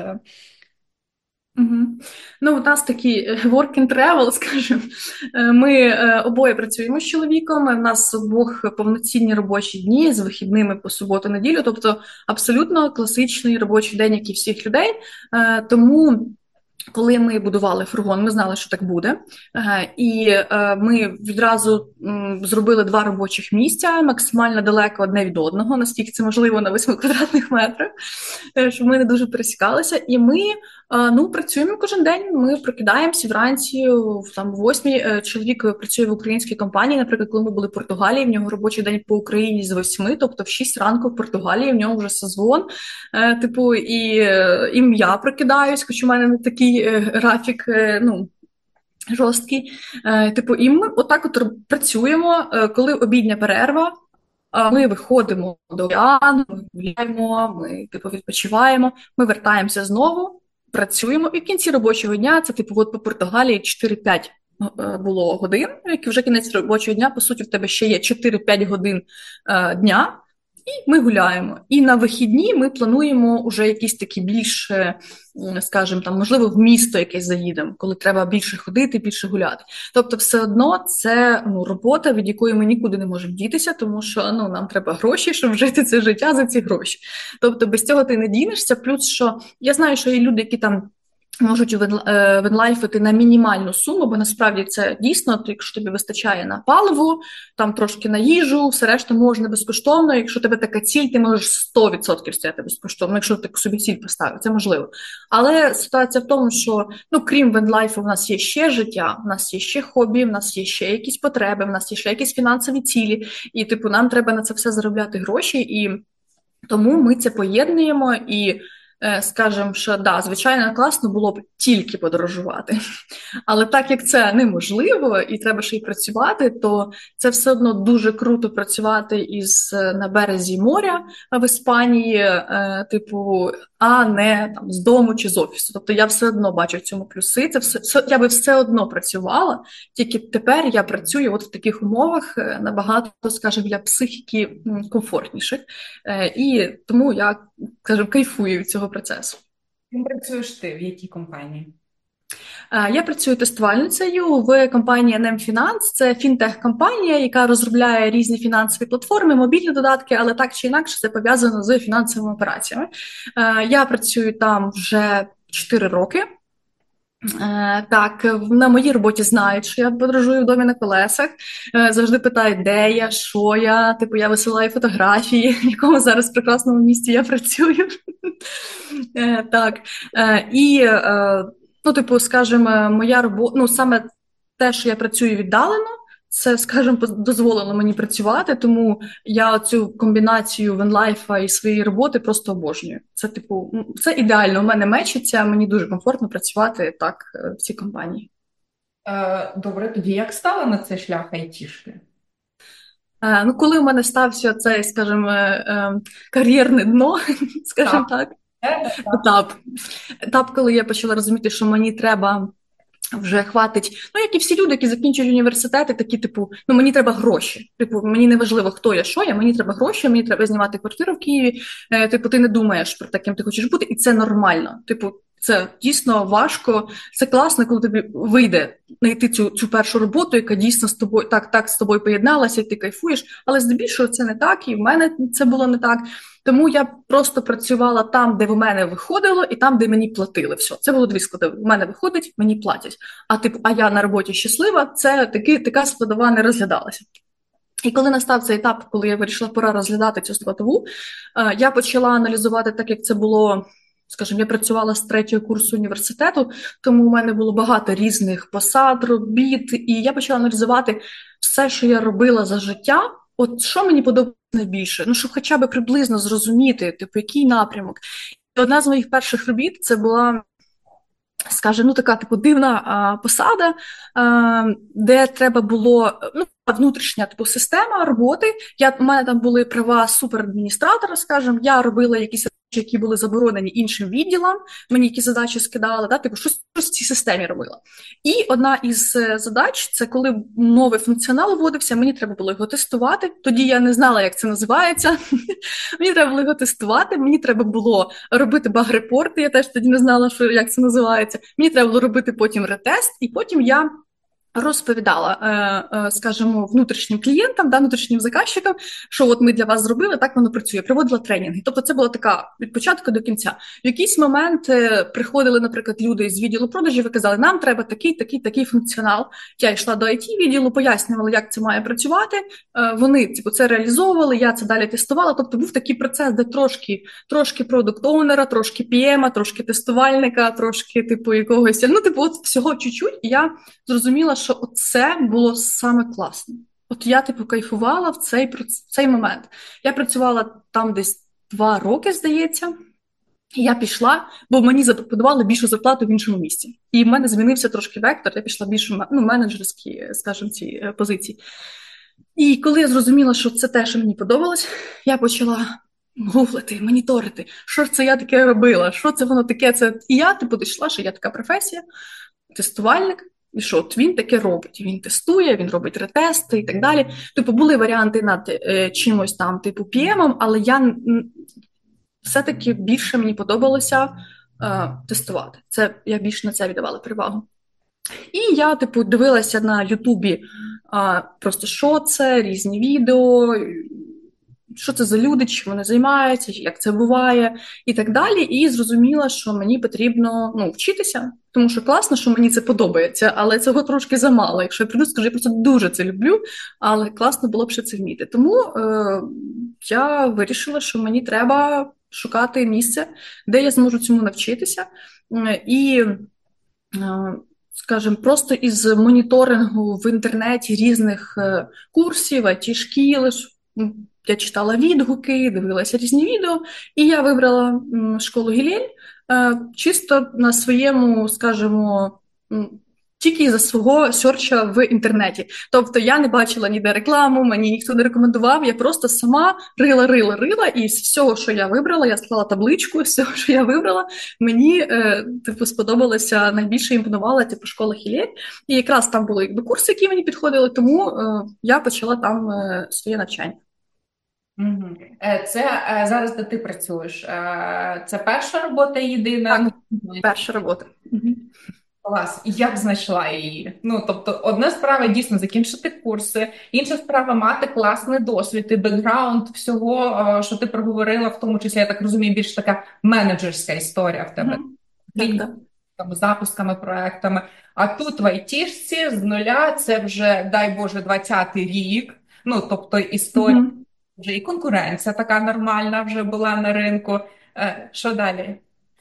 Угу. Ну, у нас такий work and travel, скажімо. Ми обоє працюємо з чоловіком, у нас обох повноцінні робочі дні з вихідними по суботу-неділю, тобто абсолютно класичний робочий день, як і всіх людей. Тому коли ми будували фургон, ми знали, що так буде. І ми відразу зробили 2 робочих місця, максимально далеко одне від одного, наскільки це можливо на 8 квадратних метрах, щоб ми не дуже пересікалися. І ми працюємо кожен день, ми прокидаємося вранці, там, в 8 чоловік працює в українській компанії, наприклад, коли ми були в Португалії, в нього робочий день по Україні з 8, тобто в 6 ранку в Португалії, в нього вже сезон, і я прокидаюсь, хоч у мене не такий графік, жорсткий, і ми отак от працюємо, коли обідня перерва, ми виходимо до океану, ми гуляємо, ми відпочиваємо, ми вертаємося знову, працюємо, і в кінці робочого дня, це от по Португалії 4-5 було годин, які вже кінець робочого дня, по суті, в тебе ще є 4-5 годин дня, і ми гуляємо. І на вихідні ми плануємо вже якісь такі більш, скажімо, там, можливо, в місто якесь заїдемо, коли треба більше ходити, більше гуляти. Тобто все одно це робота, від якої ми нікуди не можемо дітися, тому що нам треба гроші, щоб жити це життя за ці гроші. Тобто без цього ти не дінешся, плюс що я знаю, що є люди, які там можуть венлайфити на мінімальну суму, бо насправді це дійсно, якщо тобі вистачає на паливо, там трошки на їжу, все решта можна безкоштовно, якщо тебе така ціль, ти можеш 100% стояти безкоштовно, якщо ти собі ціль поставив, це можливо. Але ситуація в тому, що, крім венлайфу, в нас є ще життя, в нас є ще хобі, в нас є ще якісь потреби, в нас є ще якісь фінансові цілі, і, нам треба на це все заробляти гроші, і тому ми це поєднуємо, і скажемо, що звичайно, класно було б тільки подорожувати. Але так як це неможливо і треба ще й працювати, то це все одно дуже круто працювати на березі моря в Іспанії, а не там з дому чи з офісу. Тобто я все одно бачу в цьому плюси. Я би все одно працювала, тільки тепер я працюю от в таких умовах набагато, скажімо, для психіки комфортніших. І тому я, скажімо, кайфую від цього процесу. Ким працюєш ти? В якій компанії? Я працюю тестувальницею в компанії NM Finance. Це фінтех-компанія, яка розробляє різні фінансові платформи, мобільні додатки, але так чи інакше це пов'язано з фінансовими операціями. Я працюю там вже 4 роки. Так, на моїй роботі знають, що я подорожую в домі на колесах, завжди питають, де я, що я, я висилаю фотографії, в якому зараз прекрасному місті я працюю. Так, і, скажімо, моя робота, саме те, що я працюю віддалено, це, скажімо, дозволило мені працювати, тому я цю комбінацію венлайфа і своєї роботи просто обожнюю. Це, це ідеально, у мене мечиться, мені дуже комфортно працювати так в цій компанії. Добре, тоді як стала на цей шлях айтішки? Коли у мене стався цей, скажімо, кар'єрне дно, скажімо так, етап, коли я почала розуміти, що мені треба вже хватить, як і всі люди, які закінчують університети, такі, мені треба гроші. Мені не важливо, хто я, що я, мені треба гроші, мені треба знімати квартиру в Києві. Ти не думаєш про те, ким ти хочеш бути, і це нормально. Це дійсно важко. Це класно, коли тобі вийде знайти цю першу роботу, яка дійсно з тобою так з тобою поєдналася, і ти кайфуєш. Але здебільшого це не так, і в мене це було не так. Тому я просто працювала там, де в мене виходило, і там, де мені платили. Все, це було дві складові. У мене виходить, мені платять. А я на роботі щаслива. Це така складова не розглядалася. І коли настав цей етап, коли я вирішила, пора розглядати цю складову, я почала аналізувати так, як це було. Скажімо, я працювала з третього курсу університету, тому у мене було багато різних посад, робіт, і я почала аналізувати все, що я робила за життя. От що мені подобається найбільше? Ну, щоб хоча б приблизно зрозуміти, типу, який напрямок. І одна з моїх перших робіт це була, скажімо, така типу дивна посада, де треба було внутрішня типу система роботи. У мене там були права суперадміністратора, скажімо, я робила якісь речі, які були заборонені іншим відділам, мені які задачі скидали, типу щось в цій системі робила. І одна із задач, це коли новий функціонал вводився, мені треба було його тестувати. Тоді я не знала, як це називається. Мені треба було його тестувати, мені треба було робити баг-репорти, я теж тоді не знала, як це називається. Мені треба було робити потім ретест, і потім я розповідала, скажімо, внутрішнім клієнтам, внутрішнім заказчикам, що от ми для вас зробили, так воно працює, проводила тренінги. Тобто це була така від початку до кінця. В якийсь момент приходили, наприклад, люди з відділу продажів і казали, нам треба такий функціонал. Я йшла до IT-відділу, пояснювала, як це має працювати. Вони це реалізовували, я це далі тестувала. Тобто був такий процес, де трошки продукт-оунера, трошки PM, трошки тестувальника, трошки якогось, от всього чуть-чуть. І я зрозуміла, що це було саме класно. От я кайфувала в цей момент. Я працювала там десь 2 роки, здається, і я пішла, бо мені запропонували більшу зарплату в іншому місці. І в мене змінився трошки вектор, я пішла більше менеджерські, скажімо, ці позиції. І коли я зрозуміла, що це те, що мені подобалось, я почала гуглити, моніторити, що ж це я таке робила, що це воно таке. І я дійшла, що є така професія, тестувальник. І що от він таке робить? Він тестує, він робить ретести і так далі. Були варіанти над чимось там, PM, але я все-таки більше мені подобалося тестувати. Я більше на це віддавала перевагу. І я, дивилася на Ютубі просто що це, різні відео, що це за люди, чим вони займаються, як це буває і так далі. І зрозуміла, що мені потрібно вчитися, тому що класно, що мені це подобається, але цього трошки замало. Якщо я прийду, скажу, я просто дуже це люблю, але класно було б ще це вміти. Тому я вирішила, що мені треба шукати місце, де я зможу цьому навчитися. І скажімо, просто із моніторингу в інтернеті різних курсів, IT-шкіл, я читала відгуки, дивилася різні відео, і я вибрала школу Гілель чисто на своєму, скажімо, тільки за свого серча в інтернеті. Тобто я не бачила ніде рекламу, мені ніхто не рекомендував, я просто сама рила, і з всього, що я вибрала, я склала табличку, з всього, що я вибрала, мені сподобалося, найбільше імпонувала школа Гілель. І якраз там були курси, які мені підходили, тому я почала там своє навчання. Це зараз, де ти працюєш, це перша робота єдина? Так, перша робота. Клас. І як знайшла її? Тобто, одна справа дійсно закінчити курси, інша справа мати класний досвід і бекграунд всього, що ти проговорила, в тому числі, я так розумію, більш така менеджерська історія в тебе. Запусками, проектами. А тут в айтішці з нуля, це вже, дай Боже, 20-й рік. Тобто історія, вже і конкуренція така нормальна вже була на ринку. Що далі?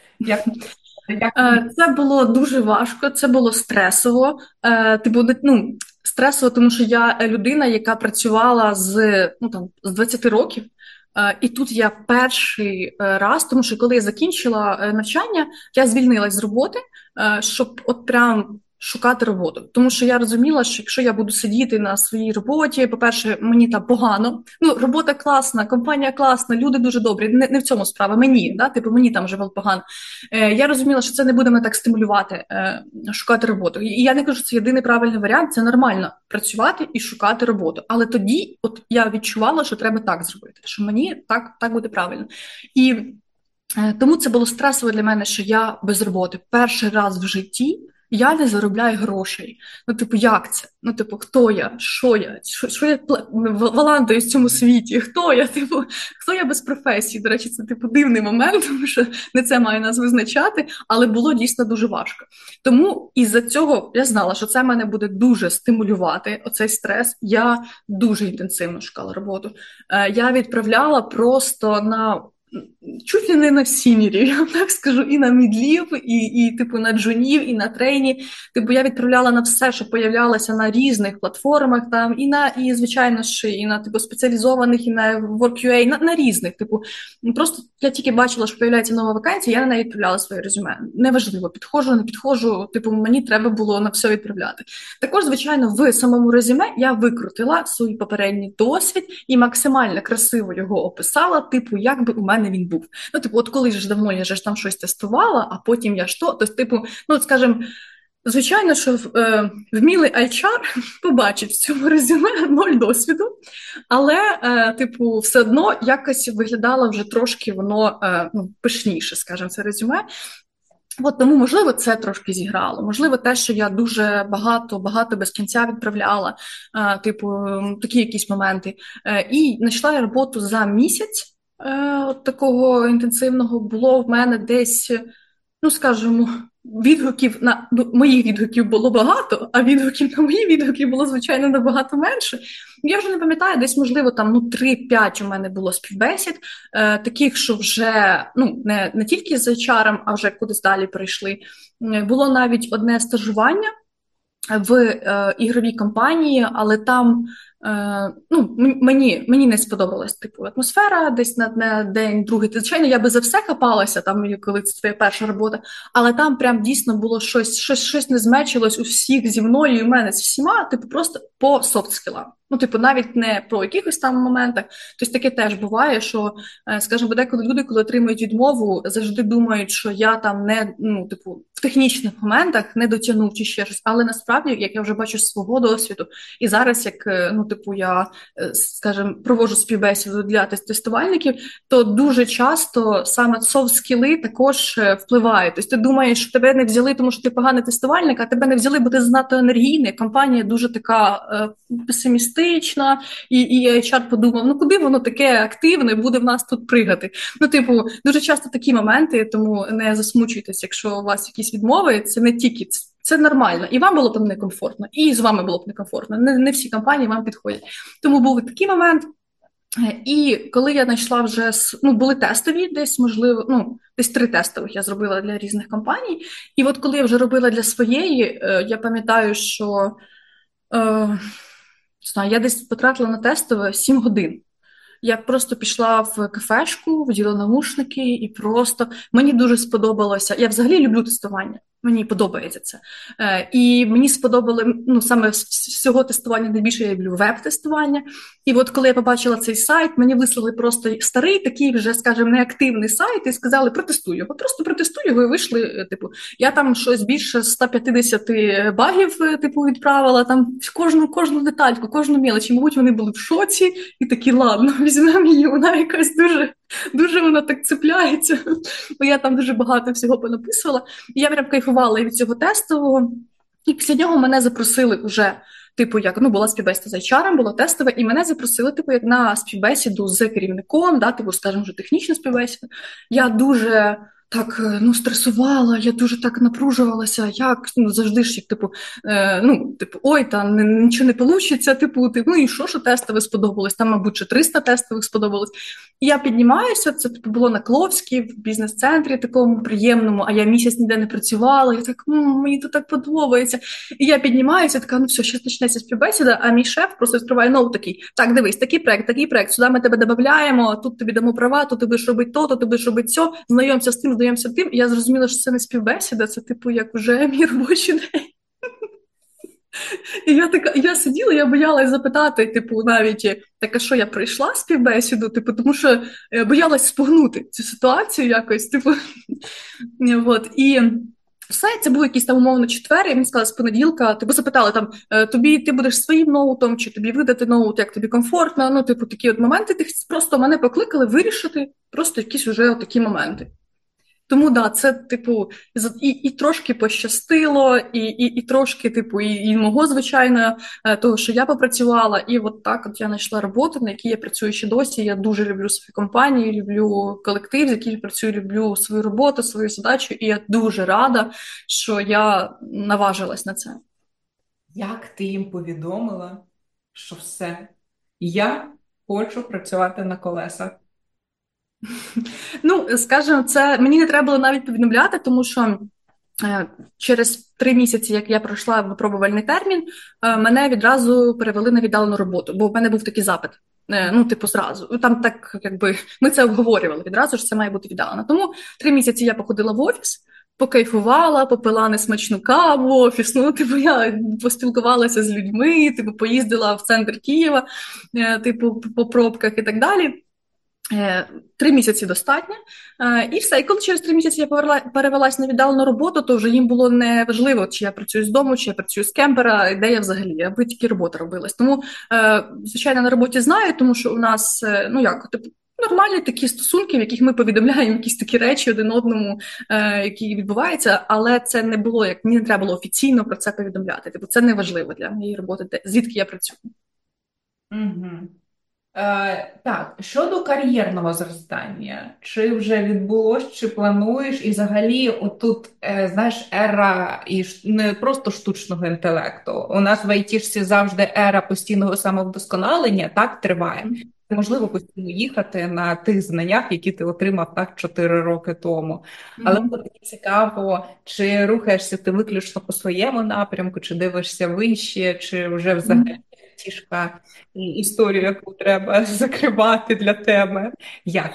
Це було дуже важко, це було стресово. Стресово, тому що я людина, яка працювала з 20 років. І тут я перший раз, тому що коли я закінчила навчання, я звільнилась з роботи, щоб от прям шукати роботу. Тому що я розуміла, що якщо я буду сидіти на своїй роботі, по-перше, мені там погано. Робота класна, компанія класна, люди дуже добрі. Не в цьому справа, мені, мені там вже було погано. Я розуміла, що це не буде мене так стимулювати, шукати роботу. І я не кажу, що це єдиний правильний варіант, це нормально працювати і шукати роботу. Але тоді от я відчувала, що треба так зробити, що мені так буде правильно. І Тому це було стресово для мене, що я без роботи. Перший раз в житті я не заробляю грошей. Ну, типу, як це? Ну, типу, хто я? Що я? Що я валандаю в цьому світі? Хто я? Типу, хто я без професії? До речі, це типу дивний момент, тому що не це має нас визначати, але було дійсно дуже важко. Тому із-за цього я знала, що це мене буде дуже стимулювати, оцей стрес. Я дуже інтенсивно шукала роботу. Я відправляла просто на чуть ли не на сінірів, я вам так скажу, і на мідлів, типу на джунів, і на трейні. Типу я відправляла на все, що появлялося на різних платформах, там, і звичайно ж, і на типу спеціалізованих, і на Work.ua, на різних. Типу, просто я тільки бачила, що появляється нова вакансія, я на неї відправляла своє резюме. Неважливо, підходжу, не підходжу, типу, мені треба було на все відправляти. Також, звичайно, в самому резюме я викрутила свій попередній досвід і максимально красиво його описала, типу, як би у мене він був. Ну, типу, от коли ж давно я ж там щось тестувала, а потім я що, тобто, типу, ну, скажімо, звичайно, що вмілий HR побачить в цьому резюме 0 досвіду, але, типу, все одно якось виглядало вже трошки воно пишніше, скажімо, це резюме. От тому, можливо, це трошки зіграло. Можливо, те, що я дуже багато без кінця відправляла, типу, такі якісь моменти. І знайшла я роботу за місяць. От такого інтенсивного було в мене десь, ну, скажімо, відгуків на моїх відгуків було багато, а відгуків на мої відгуки було, звичайно, набагато менше. Я вже не пам'ятаю, десь, можливо, там 3-5 у мене було співбесід, таких, що вже не тільки з HR, а вже кудись далі прийшли. Було навіть одне стажування в ігровій компанії, але там мені не сподобалась типу атмосфера десь на день, другий. Звичайно, я би за все хапалася, там, коли це твоя перша робота, але там прям дійсно було щось не змечилось у всіх зі мною і у мене з всіма, типу просто по софт-скілам. Ну, типу, навіть не про якихось там моментах. Тобто таке теж буває, що, скажімо, деколи люди, коли отримують відмову, завжди думають, що я там не, типу, в технічних моментах не дотягнув чи ще щось. Але насправді, як я вже бачу з свого досвіду, і зараз, як, типу, я, скажімо, проводжу співбесіду для тестувальників, то дуже часто саме софт-скіли також впливають. Тобто ти думаєш, що тебе не взяли, тому що ти поганий тестувальник, а тебе не взяли, бо ти занадто енергійний. Компанія дуже така песимістична, і HR подумав, ну куди воно таке активне буде в нас тут пригати. Ну, типу, дуже часто такі моменти, тому не засмучуйтесь, якщо у вас якісь відмови, це не тільки це нормально. І вам було б некомфортно, і з вами було б некомфортно. Не всі компанії вам підходять. Тому був такий момент. І коли я знайшла вже, були тестові десь, можливо, десь 3 тестових я зробила для різних компаній. І от коли я вже робила для своєї, я пам'ятаю, що я десь потратила на тестове 7 годин. Я просто пішла в кафешку, вділа наушники, і просто мені дуже сподобалося. Я взагалі люблю тестування. Мені подобається це. І мені сподобали, саме з всього тестування найбільше я люблю веб-тестування. І от коли я побачила цей сайт, мені вислали просто старий, такий вже, скажімо, неактивний сайт, і сказали, протестуй його. Просто протестуй його, і вийшли, типу, я там щось більше 150 багів, типу, відправила, там кожну детальку, кожну мілоч. І, мабуть, вони були в шоці, і такі, ладно, візьмемо її, вона якась дуже вона так цепляється, бо я там дуже багато всього понаписувала. І я прям кайфувала від цього тестового. І після нього мене запросили вже, типу, як, була співбесіда з HR, була тестова, і мене запросили, типу, як на співбесіду з керівником, да, типу, скажімо, вже технічну співбесіду. Я дуже так, стресувала, я дуже так напружувалася, як, завжди ж, як, типу, ой, там нічого не получиться, типу, і що тестове сподобалось, там, мабуть, ще 300 тестових сподобалось. І я піднімаюся, це, типу, було на Кловській, в бізнес-центрі такому приємному, а я місяць ніде не працювала, я так, мені тут так подобається. І я піднімаюся, така, все, зараз почнеться співбесіда, а мій шеф просто відкриває ноут такий, так, дивись, такий проект, сюди ми тебе додаємо, тут тобі дамо права, тут ти будеш робити то, тут ти будеш робити цьо, знайомся з тим, знайомся тим. І я зрозуміла, що це не співбесіда, це, типу, як вже мій робочий день. І я сиділа, я боялась запитати, типу, навіть, так, а що я прийшла співбесіду, типу, тому що боялась спугнути цю ситуацію якось, типу, от, і все, це був якийсь там умовно четвер, і мені сказали, з понеділка, типу, запитали там, ти будеш своїм ноутом, чи тобі видати ноут, як тобі комфортно, типу, такі от моменти, просто мене покликали вирішити просто якісь уже такі моменти. Тому да, це типу і трошки пощастило, і трошки, типу, і мого, звичайно, того, що я попрацювала, і от так от я знайшла роботу, на якій я працюю ще досі. Я дуже люблю свою компанію, люблю колектив, з яким я працюю, люблю свою роботу, свою задачу, і я дуже рада, що я наважилась на це. Як ти їм повідомила, що все, я хочу працювати на колесах? Ну, скажімо, це мені не треба було навіть повідомляти, тому що через 3 місяці, як я пройшла випробувальний термін, мене відразу перевели на віддалену роботу, бо в мене був такий запит. Ну, типу, зразу. Там так, якби, ми це обговорювали відразу, що це має бути віддалено. Тому 3 місяці я походила в офіс, покайфувала, попила несмачну каву офісну, типу, я поспілкувалася з людьми, типу, поїздила в центр Києва, типу, по пробках і так далі. 3 місяці достатньо. І все. І коли через 3 місяці я перевелась на віддалену роботу, то вже їм було не важливо, чи я працюю з дому, чи я працюю з кемпера, де я взагалі, аби тільки робота робилась. Тому, звичайно, на роботі знаю, тому що у нас, ну як, типу, нормальні такі стосунки, в яких ми повідомляємо якісь такі речі один одному, які відбуваються, але це не було, як мені не треба було офіційно про це повідомляти. Типу, це не важливо для моєї роботи, звідки я працюю. Угу. Так, щодо кар'єрного зростання, чи вже відбулось, чи плануєш, і взагалі отут, знаєш, ера і не просто штучного інтелекту. У нас в айтішці завжди ера постійного самовдосконалення, так, триває. Неможливо постійно їхати на тих знаннях, які ти отримав так 4 роки тому. Але мені цікаво, чи рухаєшся ти виключно по своєму напрямку, чи дивишся вище, чи вже взагалі тішка історію, яку треба закривати для тебе. Як?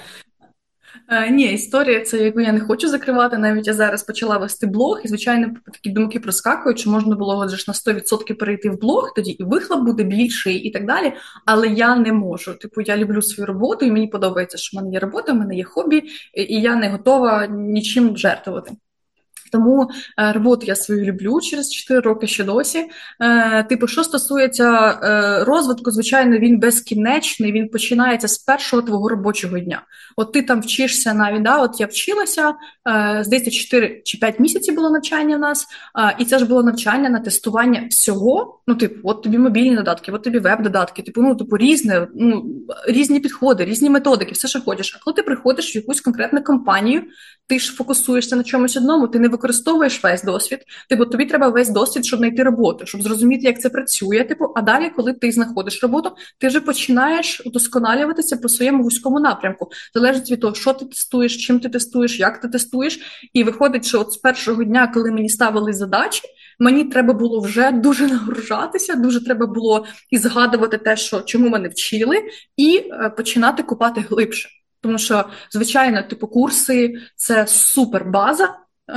Ні, історія це, яку я не хочу закривати. Навіть я зараз почала вести блог, і, звичайно, такі думки проскакують, чи можна було ж на 100% перейти в блог, тоді і вихлоп буде більший і так далі. Але я не можу. Типу, я люблю свою роботу, і мені подобається, що в мене є робота, в мене є хобі, і я не готова нічим жертвувати. Тому роботу я свою люблю через 4 роки ще досі. Типу, що стосується розвитку, звичайно, він безкінечний, він починається з першого твого робочого дня. От ти там вчишся навіть, да, от я вчилася, здається, 4 чи 5 місяців було навчання в нас, і це ж було навчання на тестування всього, ну, типу, от тобі мобільні додатки, от тобі веб-додатки, типу, різне, різні підходи, різні методики, все, що хочеш. А коли ти приходиш в якусь конкретну компанію, ти ж фокусуєшся на чомусь одному, ти не використовуєш весь досвід, типу, тобі треба весь досвід, щоб знайти роботу, щоб зрозуміти, як це працює, типу, а далі, коли ти знаходиш роботу, ти вже починаєш удосконалюватися по своєму вузькому напрямку. Залежить від того, що ти тестуєш, чим ти тестуєш, як ти тестуєш, і виходить, що от з першого дня, коли мені ставили задачі, мені треба було вже дуже нагружатися, дуже треба було і згадувати те, що чому мене вчили, і починати копати глибше. Тому що, звичайно, типу, курси – це супер база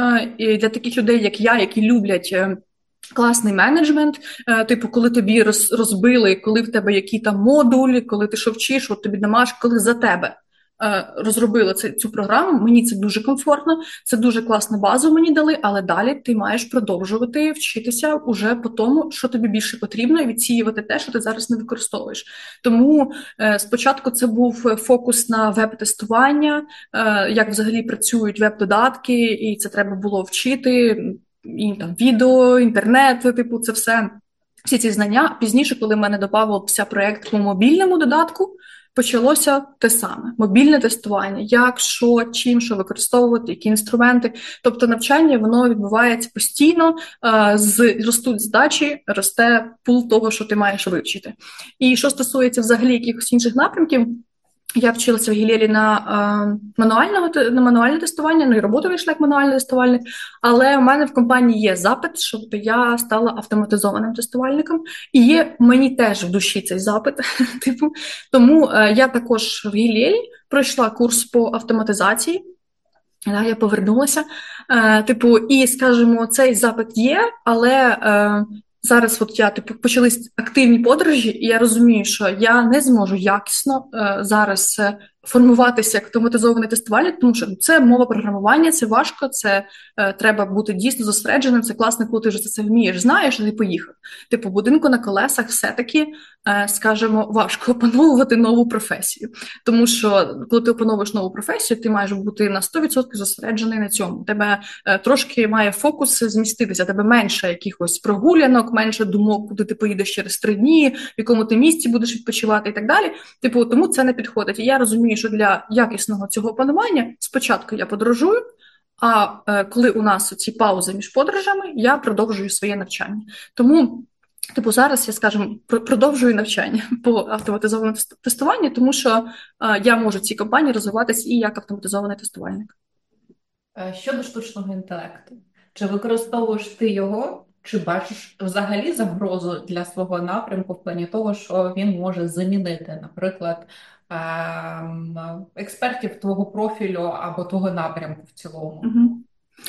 і для таких людей, як я, які люблять класний менеджмент, типу, коли тобі розбили, коли в тебе який там модуль, коли ти що вчиш, от тобі домаш, коли за тебе розробили цю програму, мені це дуже комфортно, це дуже класну базу мені дали, але далі ти маєш продовжувати вчитися уже по тому, що тобі більше потрібно, і відсіювати те, що ти зараз не використовуєш. Тому спочатку це був фокус на веб-тестування, як взагалі працюють веб-додатки, і це треба було вчити, і там відео, інтернет, типу, це все. Всі ці знання. Пізніше, коли в мене додавався проєкт по мобільному додатку, почалося те саме. Мобільне тестування. Як, що, чим, що використовувати, які інструменти. Тобто навчання, воно відбувається постійно, ростуть задачі, росте пул того, що ти маєш вивчити. І що стосується взагалі якихось інших напрямків, я вчилася в Гілелі на мануальне тестування, ну і роботу вийшла як мануальний тестувальник, але у мене в компанії є запит, щоб я стала автоматизованим тестувальником, і є мені теж в душі цей запит, типу, тому я також в Гілелі пройшла курс по автоматизації, я повернулася, типу, і, скажімо, цей запит є, але зараз от я, типу, почались активні подорожі, і я розумію, що я не зможу якісно зараз формуватися як автоматизоване тестування, тому що це мова програмування, це важко, це треба бути дійсно зосередженим. Це класно, коли ти вже це вмієш, знаєш, і ти поїхав. Типу, будинку на колесах все-таки, скажімо, важко опановувати нову професію. Тому що, коли ти опановуєш нову професію, ти маєш бути на 100% зосереджений на цьому. Тебе трошки має фокус зміститися, тебе менше якихось прогулянок, менше думок, куди ти поїдеш через 3 дні, в якому ти місці будеш відпочивати і так далі. Типу, тому це не підходить. І я розумію, що для якісного цього опанування спочатку я подорожую, а коли у нас ці паузи між подорожами, я продовжую своє навчання. Тому, типу, зараз я, скажімо, продовжую навчання по автоматизованому тестуванню, тому що я можу в цій компанії розвиватися і як автоматизований тестувальник. Щодо штучного інтелекту, чи використовуєш ти його, чи бачиш взагалі загрозу для свого напрямку в плані того, що він може замінити, наприклад, експертів твого профілю або твого напрямку в цілому? Угу.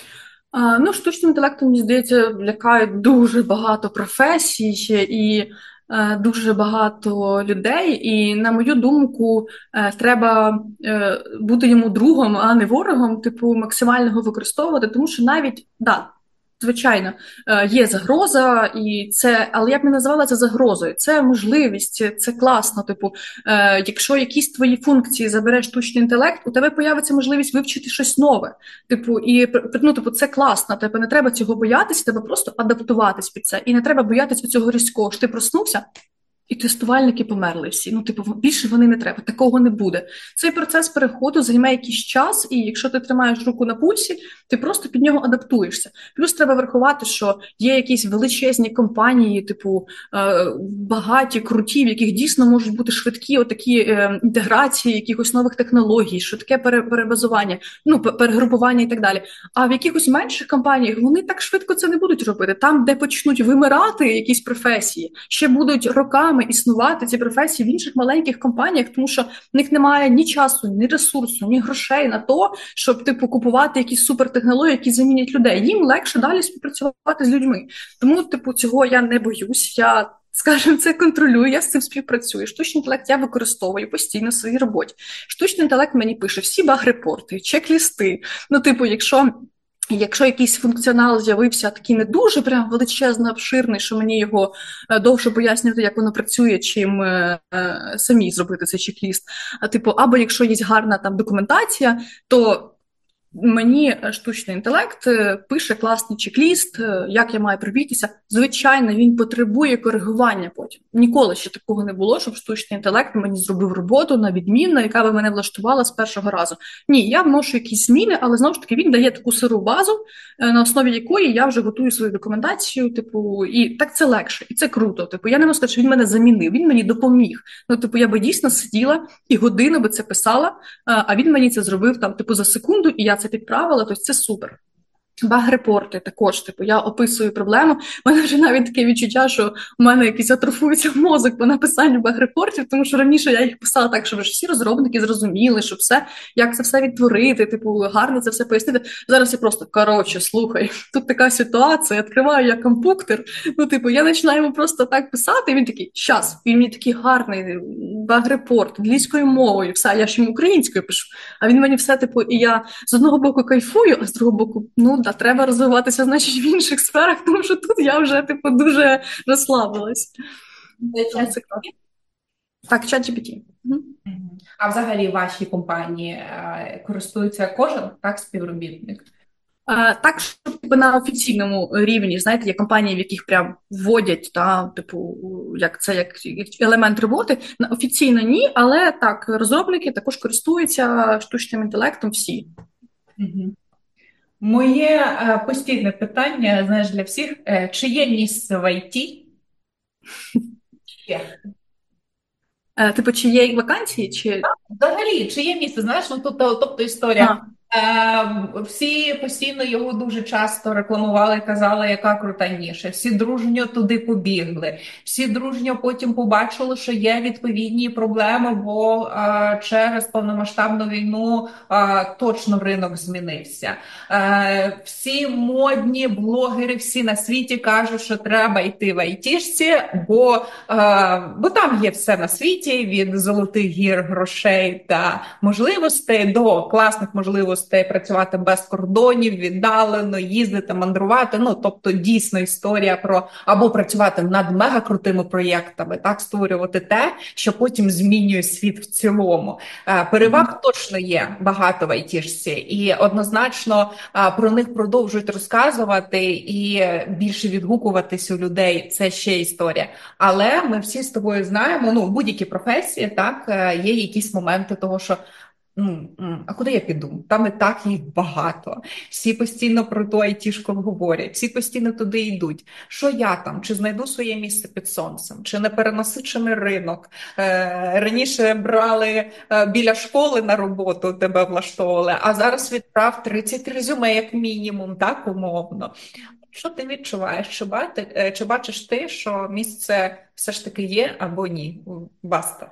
Ну, штучним інтелектом, мені здається, лякають дуже багато професій і дуже багато людей. І, на мою думку, треба бути йому другом, а не ворогом, типу, максимально його використовувати, тому що навіть, да, звичайно, є загроза, і це, але я б не називала це загрозою. Це можливість, це класно. Типу, якщо якісь твої функції забере штучний інтелект, у тебе появиться можливість вивчити щось нове. Типу, і ну, типу, це класно. Тебе не треба цього боятися, тебе просто адаптуватись під це. І не треба боятися цього різкого. Що ти проснувся, і тестувальники померли всі. Ну, типу, більше вони не треба, такого не буде. Цей процес переходу займе якийсь час, і якщо ти тримаєш руку на пульсі, ти просто під нього адаптуєшся. Плюс треба врахувати, що є якісь величезні компанії, типу багаті, круті, в яких дійсно можуть бути швидкі отакі інтеграції якихось нових технологій, швидке перебазування, ну, перегрупування і так далі. А в якихось менших компаніях вони так швидко це не будуть робити. Там, де почнуть вимирати якісь професії, ще будуть роками існувати ці професії в інших маленьких компаніях, тому що в них немає ні часу, ні ресурсу, ні грошей на то, щоб типу купувати якісь супертехнології, які замінять людей. Їм легше далі співпрацювати з людьми. Тому, типу, цього я не боюсь. Я, скажімо, це контролюю, я з цим співпрацюю. Штучний інтелект я використовую постійно в своїй роботі. Штучний інтелект мені пише всі баг-репорти, чек-лісти. Ну, типу, якщо якийсь функціонал з'явився такий не дуже прям величезно обширний, що мені його довше пояснювати, як воно працює, чим самі зробити цей чек-ліст. Типу, або якщо є гарна там документація, то мені штучний інтелект пише класний чек-ліст, як я маю пробігтися. Звичайно, він потребує коригування потім. Ніколи ще такого не було, щоб штучний інтелект мені зробив роботу на відмінно, яка би мене влаштувала з першого разу. Ні, я вношу якісь зміни, але знову ж таки він дає таку сиру базу, на основі якої я вже готую свою документацію, типу, і так це легше, і це круто. Типу, я не можу сказати, що він мене замінив, він мені допоміг. Ну, типу, я би дійсно сиділа і годину би це писала, а він мені це зробив там, типу, за секунду, і я це підправила, тобто це супер. Баг-репорти також, типу, я описую проблему. У мене вже навіть таке відчуття, що у мене якийсь атрофується мозок по написанню баг-репортів, тому що раніше я їх писала так, щоб всі розробники зрозуміли, щоб все, як це все відтворити, типу, гарно це все пояснити. Зараз я просто, коротше, слухай, тут така ситуація, відкриваю я комп'ютер, ну, типу, я починаю просто так писати, і він такий, щас, він мені такий гарний баг-репорт, англійською мовою, все, я ж йому українською пишу, а він мені все, типу, і я з одного боку кайфую, а з другого боку, ну, да, треба розвиватися, значить, в інших сферах, тому що тут я вже, типу, дуже розслабилась. Так, ChatGPT. А взагалі в вашій компанії користується кожен, так, співробітник? Так, що типу, на офіційному рівні, знаєте, є компанії, в яких прям вводять, та, типу, як це як елемент роботи. Офіційно ні, але так, розробники також користуються штучним інтелектом всі. Угу. Моє постійне питання, знаєш, для всіх, чи є місце в ІТ? Типу, чи є вакансії, чи... Взагалі, чи є місце, знаєш, ну, тобто історія. Всі постійно його дуже часто рекламували, казали, яка крута ніша. Всі дружньо туди побігли. Всі дружньо потім побачили, що є відповідні проблеми, бо через повномасштабну війну точно ринок змінився. Всі модні блогери, всі на світі кажуть, що треба йти в айтішці, бо там є все на світі, від золотих гір, грошей та можливостей до класних можливостей працювати без кордонів, віддалено, їздити, мандрувати. Ну, тобто дійсно історія про або працювати над мегакрутими проєктами, так, створювати те, що потім змінює світ в цілому. Переваг точно є багато в айтішці, і однозначно про них продовжують розказувати і більше відгукуватись у людей. Це ще історія. Але ми всі з тобою знаємо, ну, в будь-якій професії, так, є якісь моменти того, що а куди я піду? Там і так їх багато. Всі постійно про ту айтішку говорять, всі постійно туди йдуть. Що я там? Чи знайду своє місце під сонцем? Чи не перенасичений ринок? Раніше брали біля школи на роботу, тебе влаштовували, а зараз відправ 30 резюме, як мінімум, так, умовно. Що ти відчуваєш? Чи бачиш ти, що місце все ж таки є або ні? Баста.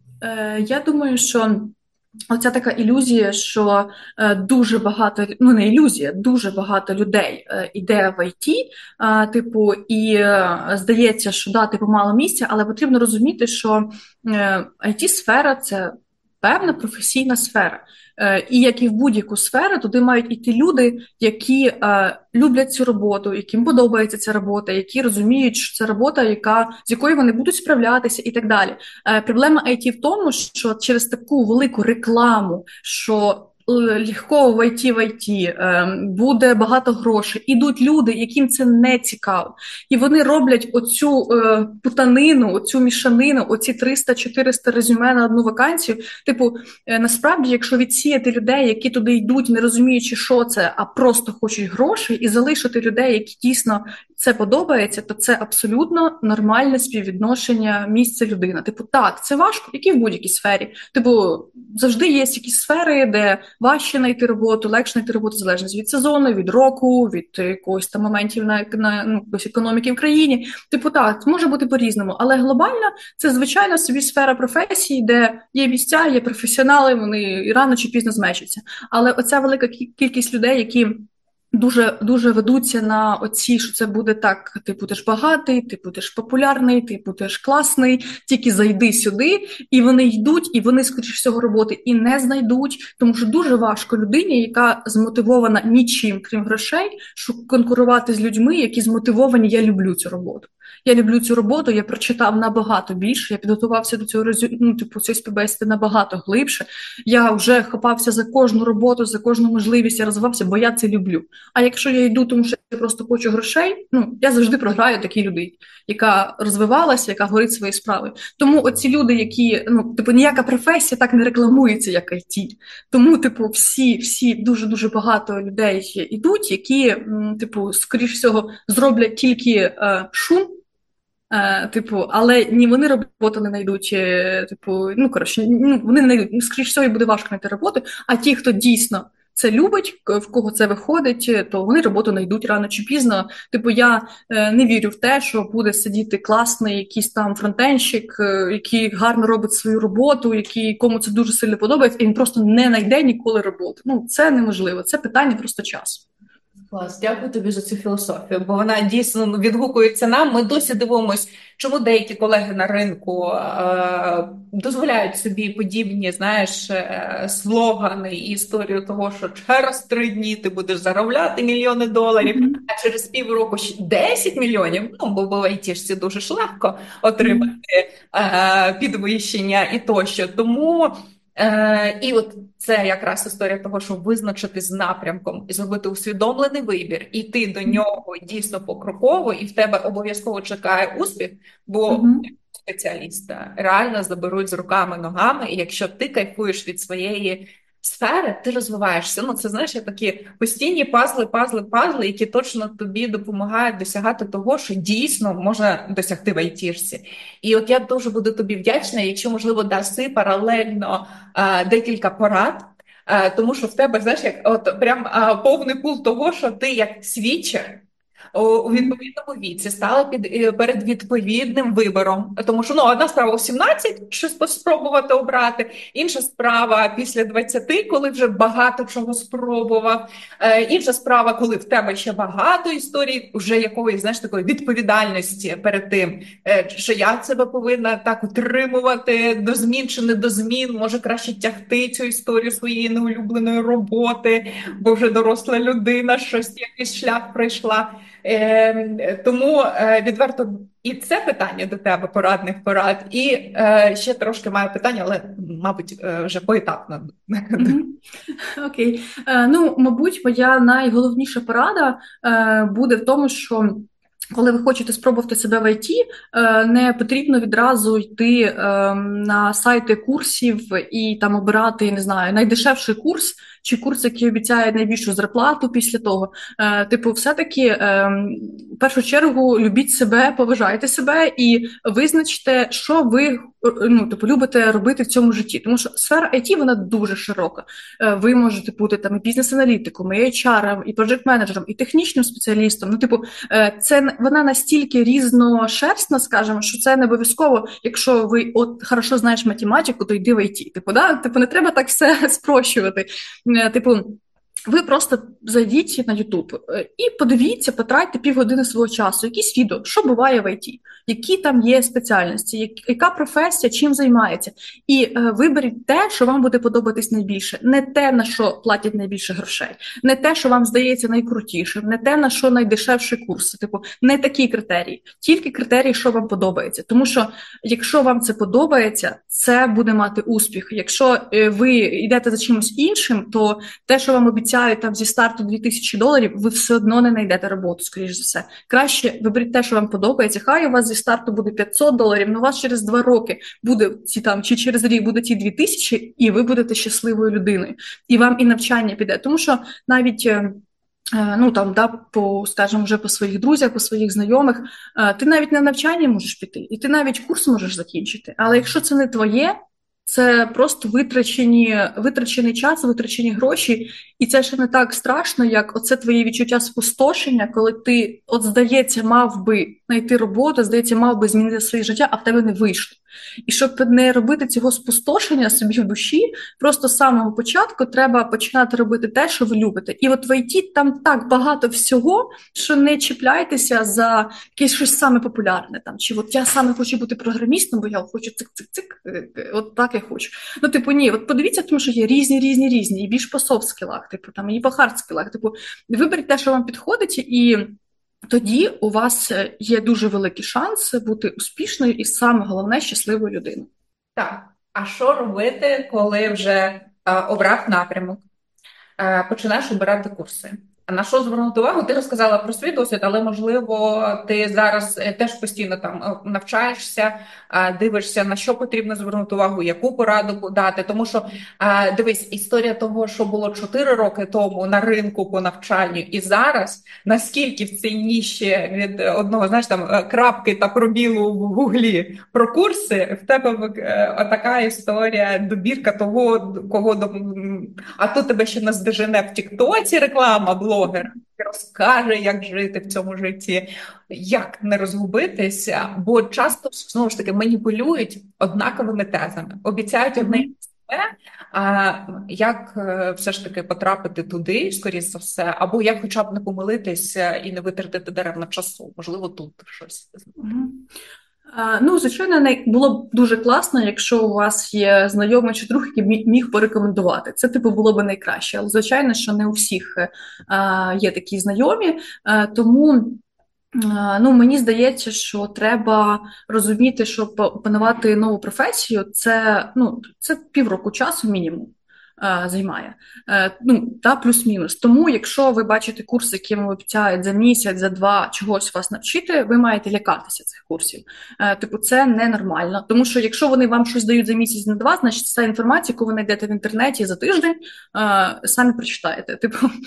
Я думаю, що оця така ілюзія, що дуже багато, ну не ілюзія, дуже багато людей іде в ІТ, типу, і здається, що да, типу, мало місця, але потрібно розуміти, що IT-сфера – це певна професійна сфера. І як і в будь-яку сферу, туди мають іти люди, які люблять цю роботу, яким подобається ця робота, які розуміють, що це робота, з якою вони будуть справлятися і так далі. Проблема IT в тому, що через таку велику рекламу, що легко в IT, буде багато грошей, ідуть люди, яким це не цікаво. І вони роблять оцю путанину, оцю мішанину, оці 300-400 резюме на одну вакансію. Типу, насправді, якщо відсіяти людей, які туди йдуть, не розуміючи, що це, а просто хочуть грошей, і залишити людей, які дійсно це подобається, то це абсолютно нормальне співвідношення місця людина. Типу, так, це важко, як і в будь-якій сфері. Типу, завжди є якісь сфери, де важче знайти роботу, легше знайти роботу, залежно від сезону, від року, від якогось там моментів на економіки в країні. Типу, так, може бути по-різному, але глобально це, звичайно, собі сфера професії, де є місця, є професіонали, вони рано чи пізно змечаться. Але оця велика кількість людей, які дуже дуже ведуться на оці, що це буде так: ти будеш багатий, ти будеш популярний, ти будеш класний, тільки зайди сюди, і вони йдуть, і вони, скоріш всього, роботи і не знайдуть, тому що дуже важко людині, яка змотивована нічим, крім грошей, конкурувати з людьми, які змотивовані: я люблю цю роботу. Я люблю цю роботу, я прочитав набагато більше, я підготувався до цього цієї співбесіди набагато глибше. Я вже хапався за кожну роботу, за кожну можливість, я розвивався, бо я це люблю. А якщо я йду, тому що я просто хочу грошей, я завжди програю такій людині, яка розвивалася, яка горить своєю справою. Тому оці люди, які, ніяка професія так не рекламується, як IT. Тому, всі дуже-дуже багато людей йдуть, які, скоріш всього, зроблять тільки шум, але ні вони роботу не знайдуть, вони не знайдуть, скоріш всього, і буде важко знайти роботу, а ті, хто дійсно це любить, в кого це виходить, то вони роботу знайдуть рано чи пізно. Я не вірю в те, що буде сидіти класний якийсь там фронтенщик, який гарно робить свою роботу, кому це дуже сильно подобається, і він просто не знайде ніколи роботу. Це неможливо, це питання просто часу. Клас, дякую тобі за цю філософію, бо вона дійсно відгукується нам. Ми досі дивимося, чому деякі колеги на ринку дозволяють собі подібні, слогани і історію того, що через 3 дні ти будеш заробляти мільйони доларів, а через півроку 10 мільйонів, бо в айтішці дуже ж легко отримати підвищення і тощо. Тому і от це якраз історія того, щоб визначитись з напрямком і зробити усвідомлений вибір, і йти до нього дійсно покроково, і в тебе обов'язково чекає успіх, бо спеціаліста реально заберуть з руками-ногами, і якщо ти кайфуєш від своєї сфери, ти розвиваєшся. Це, такі постійні пазли, які точно тобі допомагають досягати того, що дійсно можна досягти в айтішці. І от я дуже буду тобі вдячна, якщо, можливо, даси паралельно декілька порад тому що в тебе, знаєш, як от прям повний пул того, що ти як свідчер у відповідному віці стала перед відповідним вибором. Тому що одна справа у 17 щось спробувати обрати, інша справа після 20, коли вже багато чого спробував. Інша справа, коли в тебе ще багато історій, вже якоїсь, знаєш, такої відповідальності перед тим, що я себе повинна так утримувати до змін чи не до змін, може краще тягти цю історію своєї неулюбленої роботи, бо вже доросла людина, щось якийсь шлях пройшла. Тому відверто і це питання до тебе, порадних порад, і ще трошки маю питання, але, мабуть, вже поетапно. Окей. Мабуть, моя найголовніша порада буде в тому, що коли ви хочете спробувати себе в ІТ, не потрібно відразу йти на сайти курсів і там обирати, не знаю, найдешевший курс чи курс, який обіцяє найбільшу зарплату після того. Все-таки, в першу чергу, любіть себе, поважайте себе і визначте, що ви любите робити в цьому житті. Тому що сфера IT, вона дуже широка. Ви можете бути там і бізнес-аналітиком, і HR, і проджект-менеджером, і технічним спеціалістом. Вона настільки різношерстна, скажімо, що це не обов'язково, якщо ви хорошо знаєш математику, то йди в IT. Не треба так все спрощувати. Ви просто зайдіть на YouTube і подивіться, потратьте півгодини свого часу, якісь відео, що буває в ІТ, які там є спеціальності, яка професія, чим займається. І виберіть те, що вам буде подобатись найбільше. Не те, на що платять найбільше грошей, не те, що вам здається найкрутішим, не те, на що найдешевші курси. Не такі критерії, тільки критерії, що вам подобається. Тому що, якщо вам це подобається, це буде мати успіх. Якщо ви йдете за чимось іншим, то те, що вам обіцяють там зі старту $2000, ви все одно не знайдете роботу, скоріш за все. Краще виберіть те, що вам подобається. Хай у вас зі старту буде $500, але у вас через 2 роки буде чи через рік буде ті 2000, і ви будете щасливою людиною. І вам і навчання піде. Тому що навіть скажімо, вже по своїх друзях, по своїх знайомих, ти навіть на навчання можеш піти, і ти навіть курс можеш закінчити. Але якщо це не твоє, це просто витрачений час, витрачені гроші, і це ще не так страшно, як оце твоє відчуття спустошення, коли ти, здається, мав би знайти роботу, здається, мав би змінити своє життя, а в тебе не вийшло. І щоб не робити цього спустошення собі в душі, просто з самого початку треба починати робити те, що ви любите. І в ІТ там так багато всього, що не чіпляйтеся за якесь щось саме популярне. Чи я саме хочу бути програмістом, бо я хочу цик-цик-цик, так я хочу. Ні, подивіться, тому що є різні, і більш по софт-скілах, і по хард-скілах. Виберіть те, що вам підходить, і тоді у вас є дуже великий шанс бути успішною і, саме головне, щасливою людиною. Так, а що робити, коли вже обрав напрямок, починаєш обирати курси? А на що звернути увагу? Ти розказала про свій досвід, але, можливо, ти зараз теж постійно там навчаєшся, дивишся, на що потрібно звернути увагу, яку пораду дати. Тому що, дивись, історія того, що було 4 роки тому на ринку по навчанню і зараз, наскільки в цій ніші від одного, знаєш, там крапки та пробілу в гуглі про курси, в тебе така історія, добірка того, кого... А тут тебе ще наздожене в Тіктоці реклама, блогер розкаже, як жити в цьому житті, як не розгубитися, бо часто, знову ж таки, маніпулюють однаковими тезами, обіцяють одне і те, а як все ж таки потрапити туди, скоріше за все, або як хоча б не помилитися і не витратити даремно часу, можливо, тут щось. Звичайно, було б дуже класно, якщо у вас є знайомий чи друг, який міг порекомендувати. Це, було б найкраще. Але, звичайно, що не у всіх є такі знайомі. Тому, мені здається, що треба розуміти, що опанувати нову професію – це півроку часу мінімум. Займає. Плюс-мінус. Тому, якщо ви бачите курси, які вам обіцяють за місяць, за 2 чогось вас навчити, ви маєте лякатися цих курсів. Це ненормально. Тому що, якщо вони вам щось дають за місяць, на 2, значить, ця інформація, яку ви знайдете в інтернеті за тиждень, самі прочитаєте.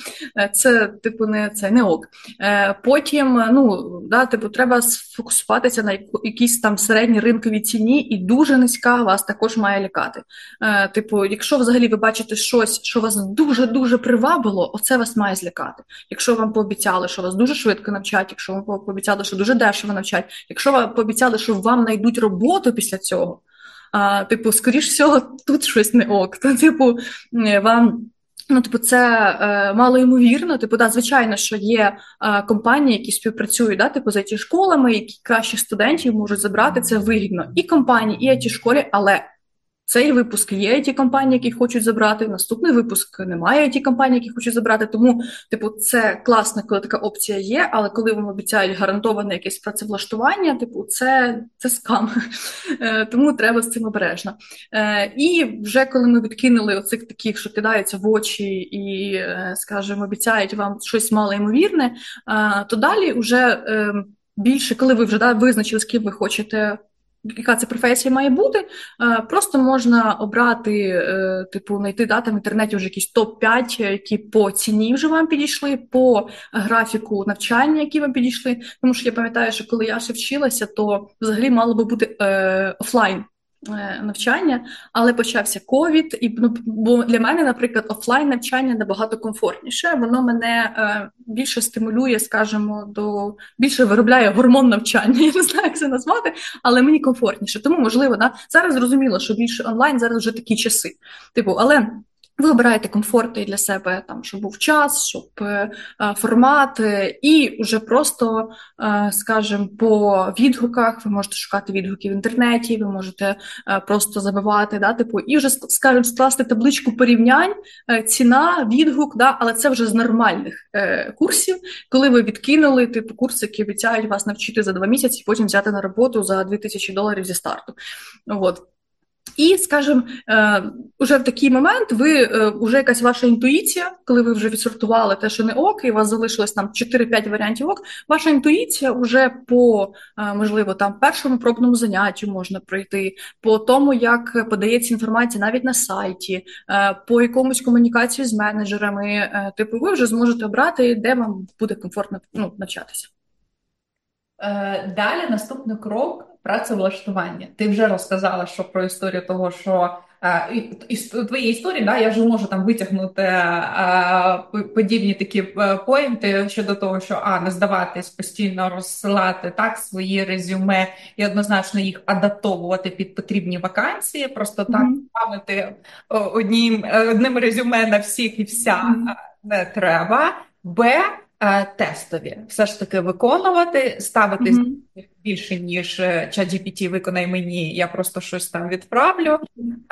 Не ок. Потім, треба сфокусуватися на якійсь там середній ринковій ціні, і дуже низька вас також має лякати. Якщо взагалі ви бачите побачите щось, що вас дуже-дуже привабило, оце вас має злякати. Якщо вам пообіцяли, що вас дуже швидко навчать, якщо вам пообіцяли, що дуже дешево навчать, якщо вам пообіцяли, що вам знайдуть роботу після цього, типу, скоріш всього, тут щось не ок. То, типу, вам... Ну, типу, це малоймовірно. Типу, да, звичайно, що є компанії, які співпрацюють, да, типу, з IT-школами, які кращих студентів можуть забрати, це вигідно. І компанії, і IT-школі, але цей випуск є IT-компанії, які хочуть забрати, наступний випуск немає IT-компаній, які хочуть забрати, тому, типу, це класно, коли така опція є, але коли вам обіцяють гарантоване якесь працевлаштування, типу, це скам. Тому треба з цим обережно. І вже коли ми відкинули оцих таких, що кидаються в очі і, скажімо, обіцяють вам щось малоймовірне, то далі вже більше, коли ви вже визначили, з ким ви хочете, яка це професія має бути, просто можна обрати, типу, знайти там в інтернеті вже якісь топ-5, які по ціні вже вам підійшли, по графіку навчання, які вам підійшли. Тому що я пам'ятаю, що коли я ще вчилася, то взагалі мало би бути офлайн навчання, але почався ковід, і бо для мене, наприклад, офлайн навчання набагато комфортніше, воно мене більше стимулює, скажімо, більше виробляє гормон навчання, я не знаю, як це назвати, але мені комфортніше. Тому, можливо, да, зараз зрозуміло, що більше онлайн, зараз вже такі часи. Типу, але ви обираєте комфорти для себе, там, щоб був час, щоб формат, і вже просто, скажімо, по відгуках, ви можете шукати відгуки в інтернеті, ви можете просто забивати, да, типу, і вже, скажімо, скласти табличку порівнянь, ціна, відгук, да, але це вже з нормальних курсів, коли ви відкинули, типу, курси, які обіцяють вас навчити за 2 місяці, і потім взяти на роботу за $2000 зі старту. От. І, скажімо, вже в такий момент вже якась ваша інтуїція, коли ви вже відсортували те, що не ок, і у вас залишилось там 4-5 варіантів ок, ваша інтуїція вже по, можливо, там першому пробному заняттю можна пройти, по тому, як подається інформація навіть на сайті, по якомусь комунікації з менеджерами, типу, ви вже зможете обрати, де вам буде комфортно навчатися. Далі наступний крок – працевлаштування. Ти вже розказала, що про історію того, що із твоєї історії, да, я вже можу там витягнути подібні такі поінти щодо того, що не здаватись, постійно розсилати так свої резюме і однозначно їх адаптовувати під потрібні вакансії, просто так пам'ятати одним резюме на всіх і вся не треба. Тестові все ж таки виконувати, ставити більше, ніж ChatGPT виконай мені, я просто щось там відправлю.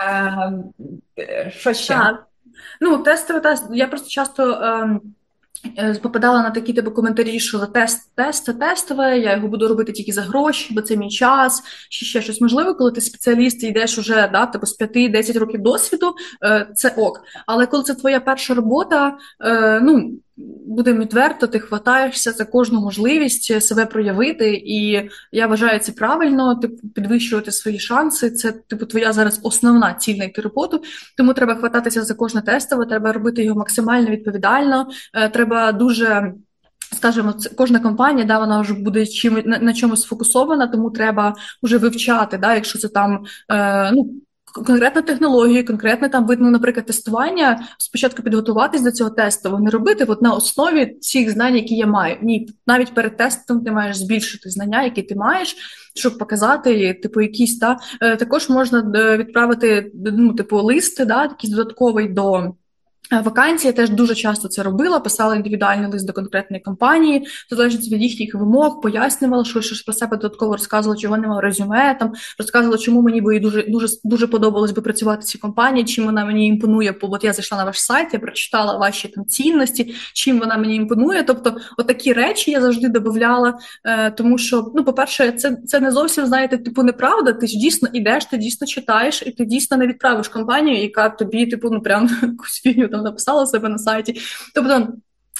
Що ще? Так. Ну, тестове, я просто часто попадала на такі типу коментарі, що це тестове, я його буду робити тільки за гроші, бо це мій час, чи ще щось. Можливо, коли ти спеціаліст і йдеш уже, да, типу, з 5-10 років досвіду, це ок. Але коли це твоя перша робота, будемо відверто, ти хватаєшся за кожну можливість себе проявити, і я вважаю це правильно, типу, підвищувати свої шанси, це типу твоя зараз основна ціль знайти роботу, тому треба хвататися за кожне тестове, треба робити його максимально відповідально, треба дуже... Скажімо, кожна компанія, да, вона вже буде на чомусь сфокусована, тому треба вже вивчати, да, якщо це там, конкретна технологія, конкретне там видно, наприклад, тестування, спочатку підготуватись до цього тесту, не робити от на основі цих знань, які я маю. Ні, навіть перед тестом ти маєш збільшити знання, які ти маєш, щоб показати, типу, якісь, також можна відправити, лист, якийсь додатковий до вакансії. Я теж дуже часто це робила, писала індивідуальний лист до конкретної компанії, залежно від їхніх вимог, пояснювала, що про себе додатково розказувала, чого немає резюме, там, розказувала, чому мені би дуже подобалось би працювати в цій компанії, чим вона мені імпонує, бо от я зайшла на ваш сайт, я прочитала ваші там цінності, чим вона мені імпонує. Тобто, отакі речі я завжди додавала, тому що, по-перше, це не зовсім, знаєте, типу, неправда, ти ж дійсно ідеш, ти дійсно читаєш, і ти дійсно не відправиш компанію, яка тобі, прям якусь фігню написала себе на сайті. Тобто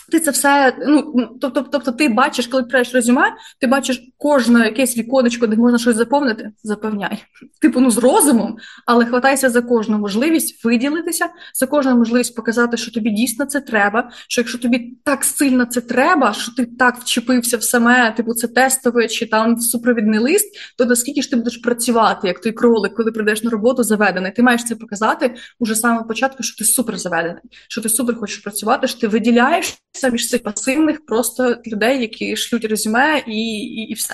ти це все, тобто ти бачиш, коли відправляєш резюме, ти бачиш кожне якесь віконечко, де можна щось заповнити, заповняй. Типу, з розумом, але хватайся за кожну можливість виділитися, за кожну можливість показати, що тобі дійсно це треба, що якщо тобі так сильно це треба, що ти так вчепився в саме, типу, це тестове чи там супровідний лист, то наскільки ж ти будеш працювати, як той кролик, коли прийдеш на роботу заведений. Ти маєш це показати уже з самого початку, що ти супер заведений, що ти супер хочеш працювати, що ти виділяєш між цих пасивних просто людей, які шлють резюме і все.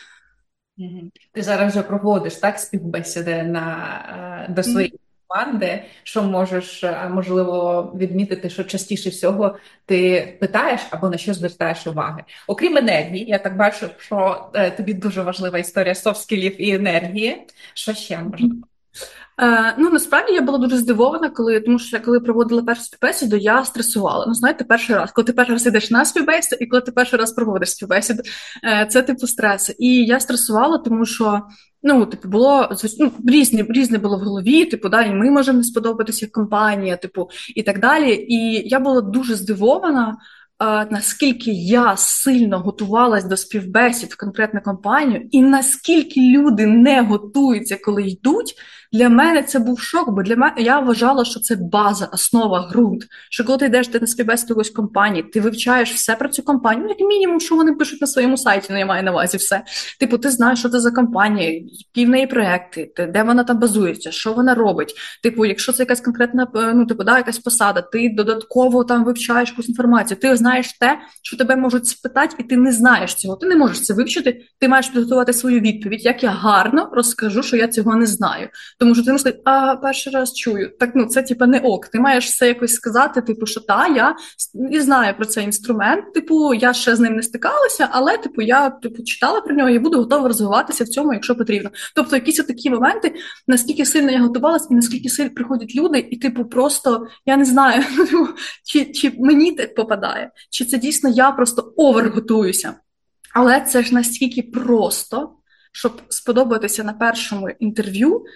Ти зараз вже проводиш так співбесіди до своєї команди, що можеш, можливо, відмітити, що частіше всього ти питаєш або на що звертаєш уваги. Окрім енергії, я так бачу, що тобі дуже важлива історія софт-скілів і енергії. Що ще можливо? Насправді я була дуже здивована, тому що коли проводила першу співбесіду, я стресувала. Знаєте, перший раз, коли ти перший раз йдеш на співбесіду і коли ти перший раз проводиш співбесіду, це типу стрес. І я стресувала, тому що було різне було в голові, і ми можемо не сподобатися як компанія, і так далі. І я була дуже здивована, наскільки я сильно готувалась до співбесід в конкретну компанію, і наскільки люди не готуються, коли йдуть. Для мене це був шок, бо для мене я вважала, що це база, основа, ґрунт. Що коли ти йдеш на співбесіду якоїсь компанії, ти вивчаєш все про цю компанію, як мінімум, що вони пишуть на своєму сайті, я маю на увазі все. Ти знаєш, що це за компанія, які в неї проекти, де вона там базується, що вона робить. Якщо це якась конкретна, якась посада, ти додатково там вивчаєш якусь інформацію, ти знаєш те, що тебе можуть спитати, і ти не знаєш цього, ти не можеш це вивчити, ти маєш підготувати свою відповідь, як я гарно розкажу, що я цього не знаю. Тому що ти не сказати, перший раз чую. Так, це не ок. Ти маєш все якось сказати, що я і знаю про цей інструмент, я ще з ним не стикалася, але я читала про нього і буду готова розвиватися в цьому, якщо потрібно. Тобто якісь такі моменти, наскільки сильно я готувалася і наскільки сильно приходять люди, і просто, я не знаю, чи мені так попадає, чи це дійсно я просто оверготуюся. Але це ж настільки просто, щоб сподобатися на першому інтерв'ю,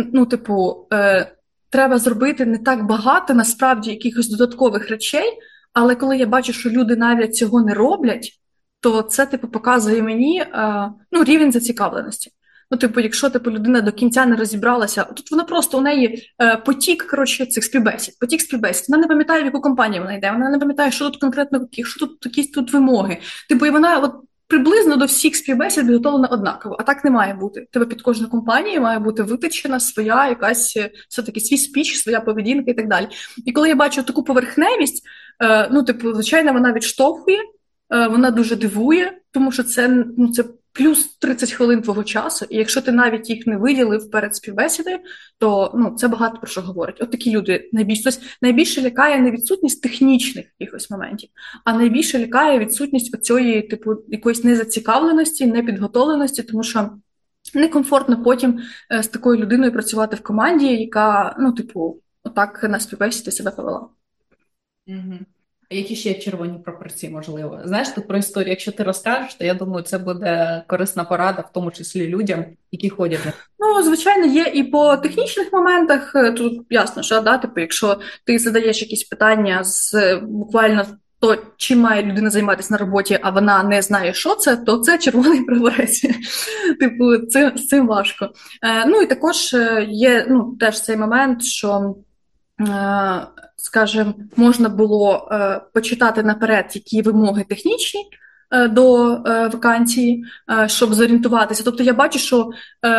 треба зробити не так багато, насправді, якихось додаткових речей, але коли я бачу, що люди навіть цього не роблять, то це, показує мені, рівень зацікавленості. Якщо, людина до кінця не розібралася, тут вона просто, у неї потік, цих співбесід, вона не пам'ятає, в яку компанію вона йде, вона не пам'ятає, що тут конкретно, що тут якісь тут вимоги. І вона, приблизно до всіх співбесід підготовлена однаково, а так не має бути. Тебе під кожну компанію має бути витичена своя якась, все-таки свій спіч, своя поведінка і так далі. І коли я бачу таку поверхневість, звичайно, вона відштовхує, вона дуже дивує, тому що це плюс 30 хвилин твого часу, і якщо ти навіть їх не виділив перед співбесідою, то це багато про що говорить. От такі люди найбільше лякає не відсутність технічних якихось моментів, а найбільше лякає відсутність оцієї, якоїсь незацікавленості, непідготовленості, тому що некомфортно потім з такою людиною працювати в команді, яка, отак на співбесіді себе повела. Угу. Які ще червоні пропорції, можливо? Знаєш, тут про історію, якщо ти розкажеш, то я думаю, це буде корисна порада, в тому числі людям, які ходять на звичайно, є і по технічних моментах. Тут ясно, що якщо ти задаєш якісь питання з буквально то, чим має людина займатися на роботі, а вона не знає, що це, то це червоний прапорець. З цим важко. І також є теж цей момент, що скажімо, можна було почитати наперед, які вимоги технічні до вакансії, щоб зорієнтуватися. Тобто я бачу, що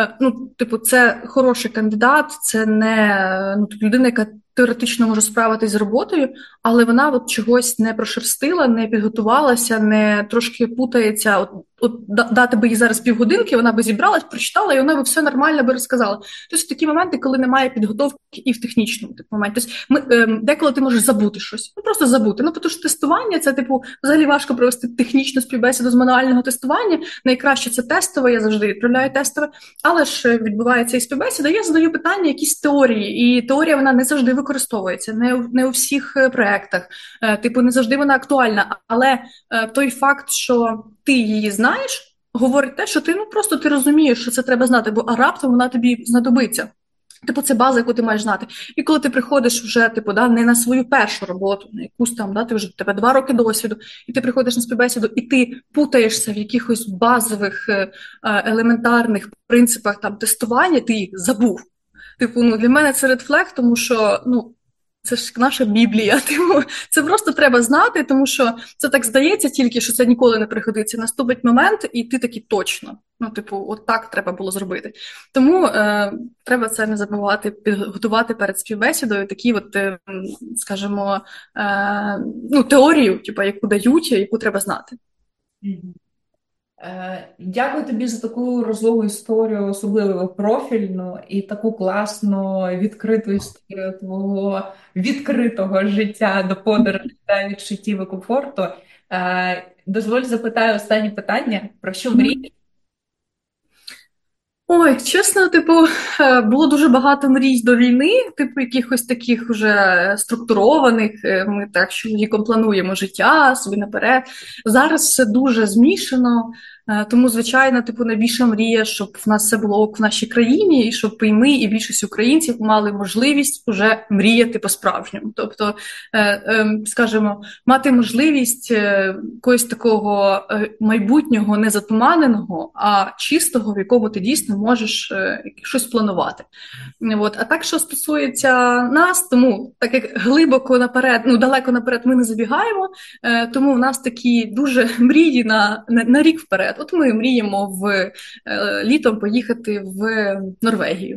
це хороший кандидат, це не людина, яка теоретично може справитись з роботою, але вона чогось не прошерстила, не підготувалася, не трошки путається. Дати би їй зараз півгодинки, вона би зібралась, прочитала, і вона би все нормально би розказала. Тобто такі моменти, коли немає підготовки і в технічному моменті. Тобто деколи ти можеш забути щось. Просто забути. Тому що тестування, це взагалі важко провести технічну співбесіду з мануального тестування. Найкраще це тестове, я завжди відправляю тестове. Але ж відбувається і співбесіда, я задаю питання, якісь теорії. І теорія, вона не завжди використовується, не у всіх проєктах. Не завжди вона актуальна. Але той факт, що ти її знаєш, говорить те, що ти просто розумієш, що це треба знати, бо раптом вона тобі знадобиться. Типу, це база, яку ти маєш знати. І коли ти приходиш вже, типу, да, не на свою першу роботу, на якусь там, да, ти вже в тебе 2 роки досвіду, і ти приходиш на співбесіду, і ти путаєшся в якихось базових, елементарних принципах там тестування, ти їх забув. Типу, ну для мене це редфлег, тому що ну. Це ж наша Біблія, тому це просто треба знати, тому що це так здається тільки, що це ніколи не пригодиться. Наступить момент, і ти такий точно. Ну, типу, от так треба було зробити. Тому треба це не забувати, підготувати перед співбесідою такі, от, скажімо, ну, теорію, типу, яку дають, яку треба знати. Дякую тобі за таку розлогу історію, особливо профільну, і таку класну відкриту історію твого відкритого життя до подорожі та відчуттів і комфорту. Дозволь запитаю останнє питання. Про що мрієш? Ой, чесно, типу, було дуже багато мрій до війни, типу, якихось таких уже структурованих. Ми так з чоловіком плануємо життя собі наперед. Зараз все дуже змішано, тому, звичайно, типу, найбільша мрія, щоб в нас все було в нашій країні, і щоб і ми, і більшість українців мали можливість уже мріяти по-справжньому. Тобто, скажімо, мати можливість якогось такого майбутнього не затуманеного, а чистого, в якому ти дійсно можеш щось планувати. От. А так, що стосується нас, тому так як глибоко наперед, ну далеко наперед ми не забігаємо, тому в нас такі дуже мрії на рік вперед. От ми мріємо літом поїхати в Норвегію.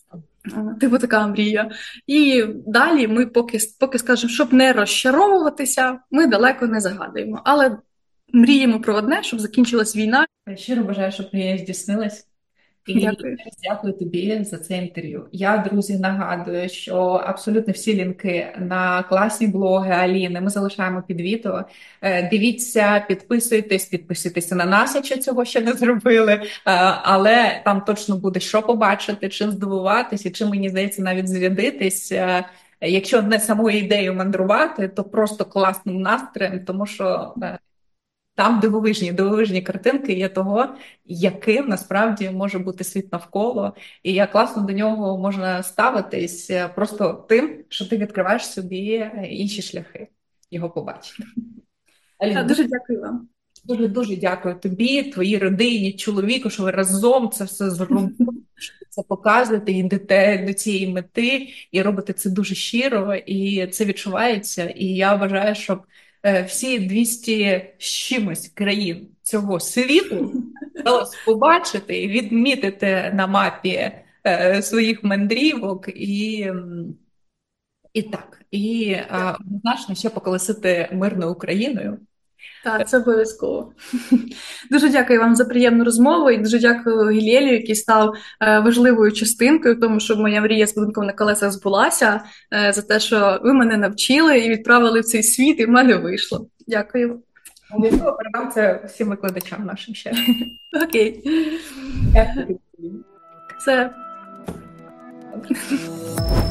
Типу така мрія. І далі ми поки скажемо, щоб не розчаровуватися, ми далеко не загадуємо. Але мріємо про одне, щоб закінчилась війна. Щиро бажаю, щоб мрія здійснилась. І Дякую. дякую тобі за це інтерв'ю. Я, друзі, нагадую, що абсолютно всі лінки на класні блоги Аліни ми залишаємо під відео. Дивіться, підписуйтеся на нас, якщо цього ще не зробили. Але там точно буде що побачити, чим здивуватись і чим, мені здається, навіть зарядитись. Якщо не самою ідеєю мандрувати, то просто класним настроєм, тому що там дивовижні картинки є того, яким насправді може бути світ навколо, і як класно до нього можна ставитись просто тим, що ти відкриваєш собі інші шляхи його побачити. Аліна, Дуже дякую вам. Дуже дякую тобі, твоїй родині, чоловіку, що ви разом це все зробили, це показуєте, йдете до цієї мети і робите це дуже щиро, і це відчувається. І я вважаю, щоб всі 200 з чимось країн цього світу вдалося побачити і відмітити на мапі своїх мандрівок і однозначно ще поколесити мирною Україною. Так, це обов'язково. Дуже дякую вам за приємну розмову і дуже дякую Гілєлю, який став важливою частинкою в тому, щоб моя мрія з будинком на колесах збулася, за те, що ви мене навчили і відправили в цей світ, і в мене вийшло. Дякую. Обов'язково передам це всім викладачам нашим ще. Окей. Дякую. Все.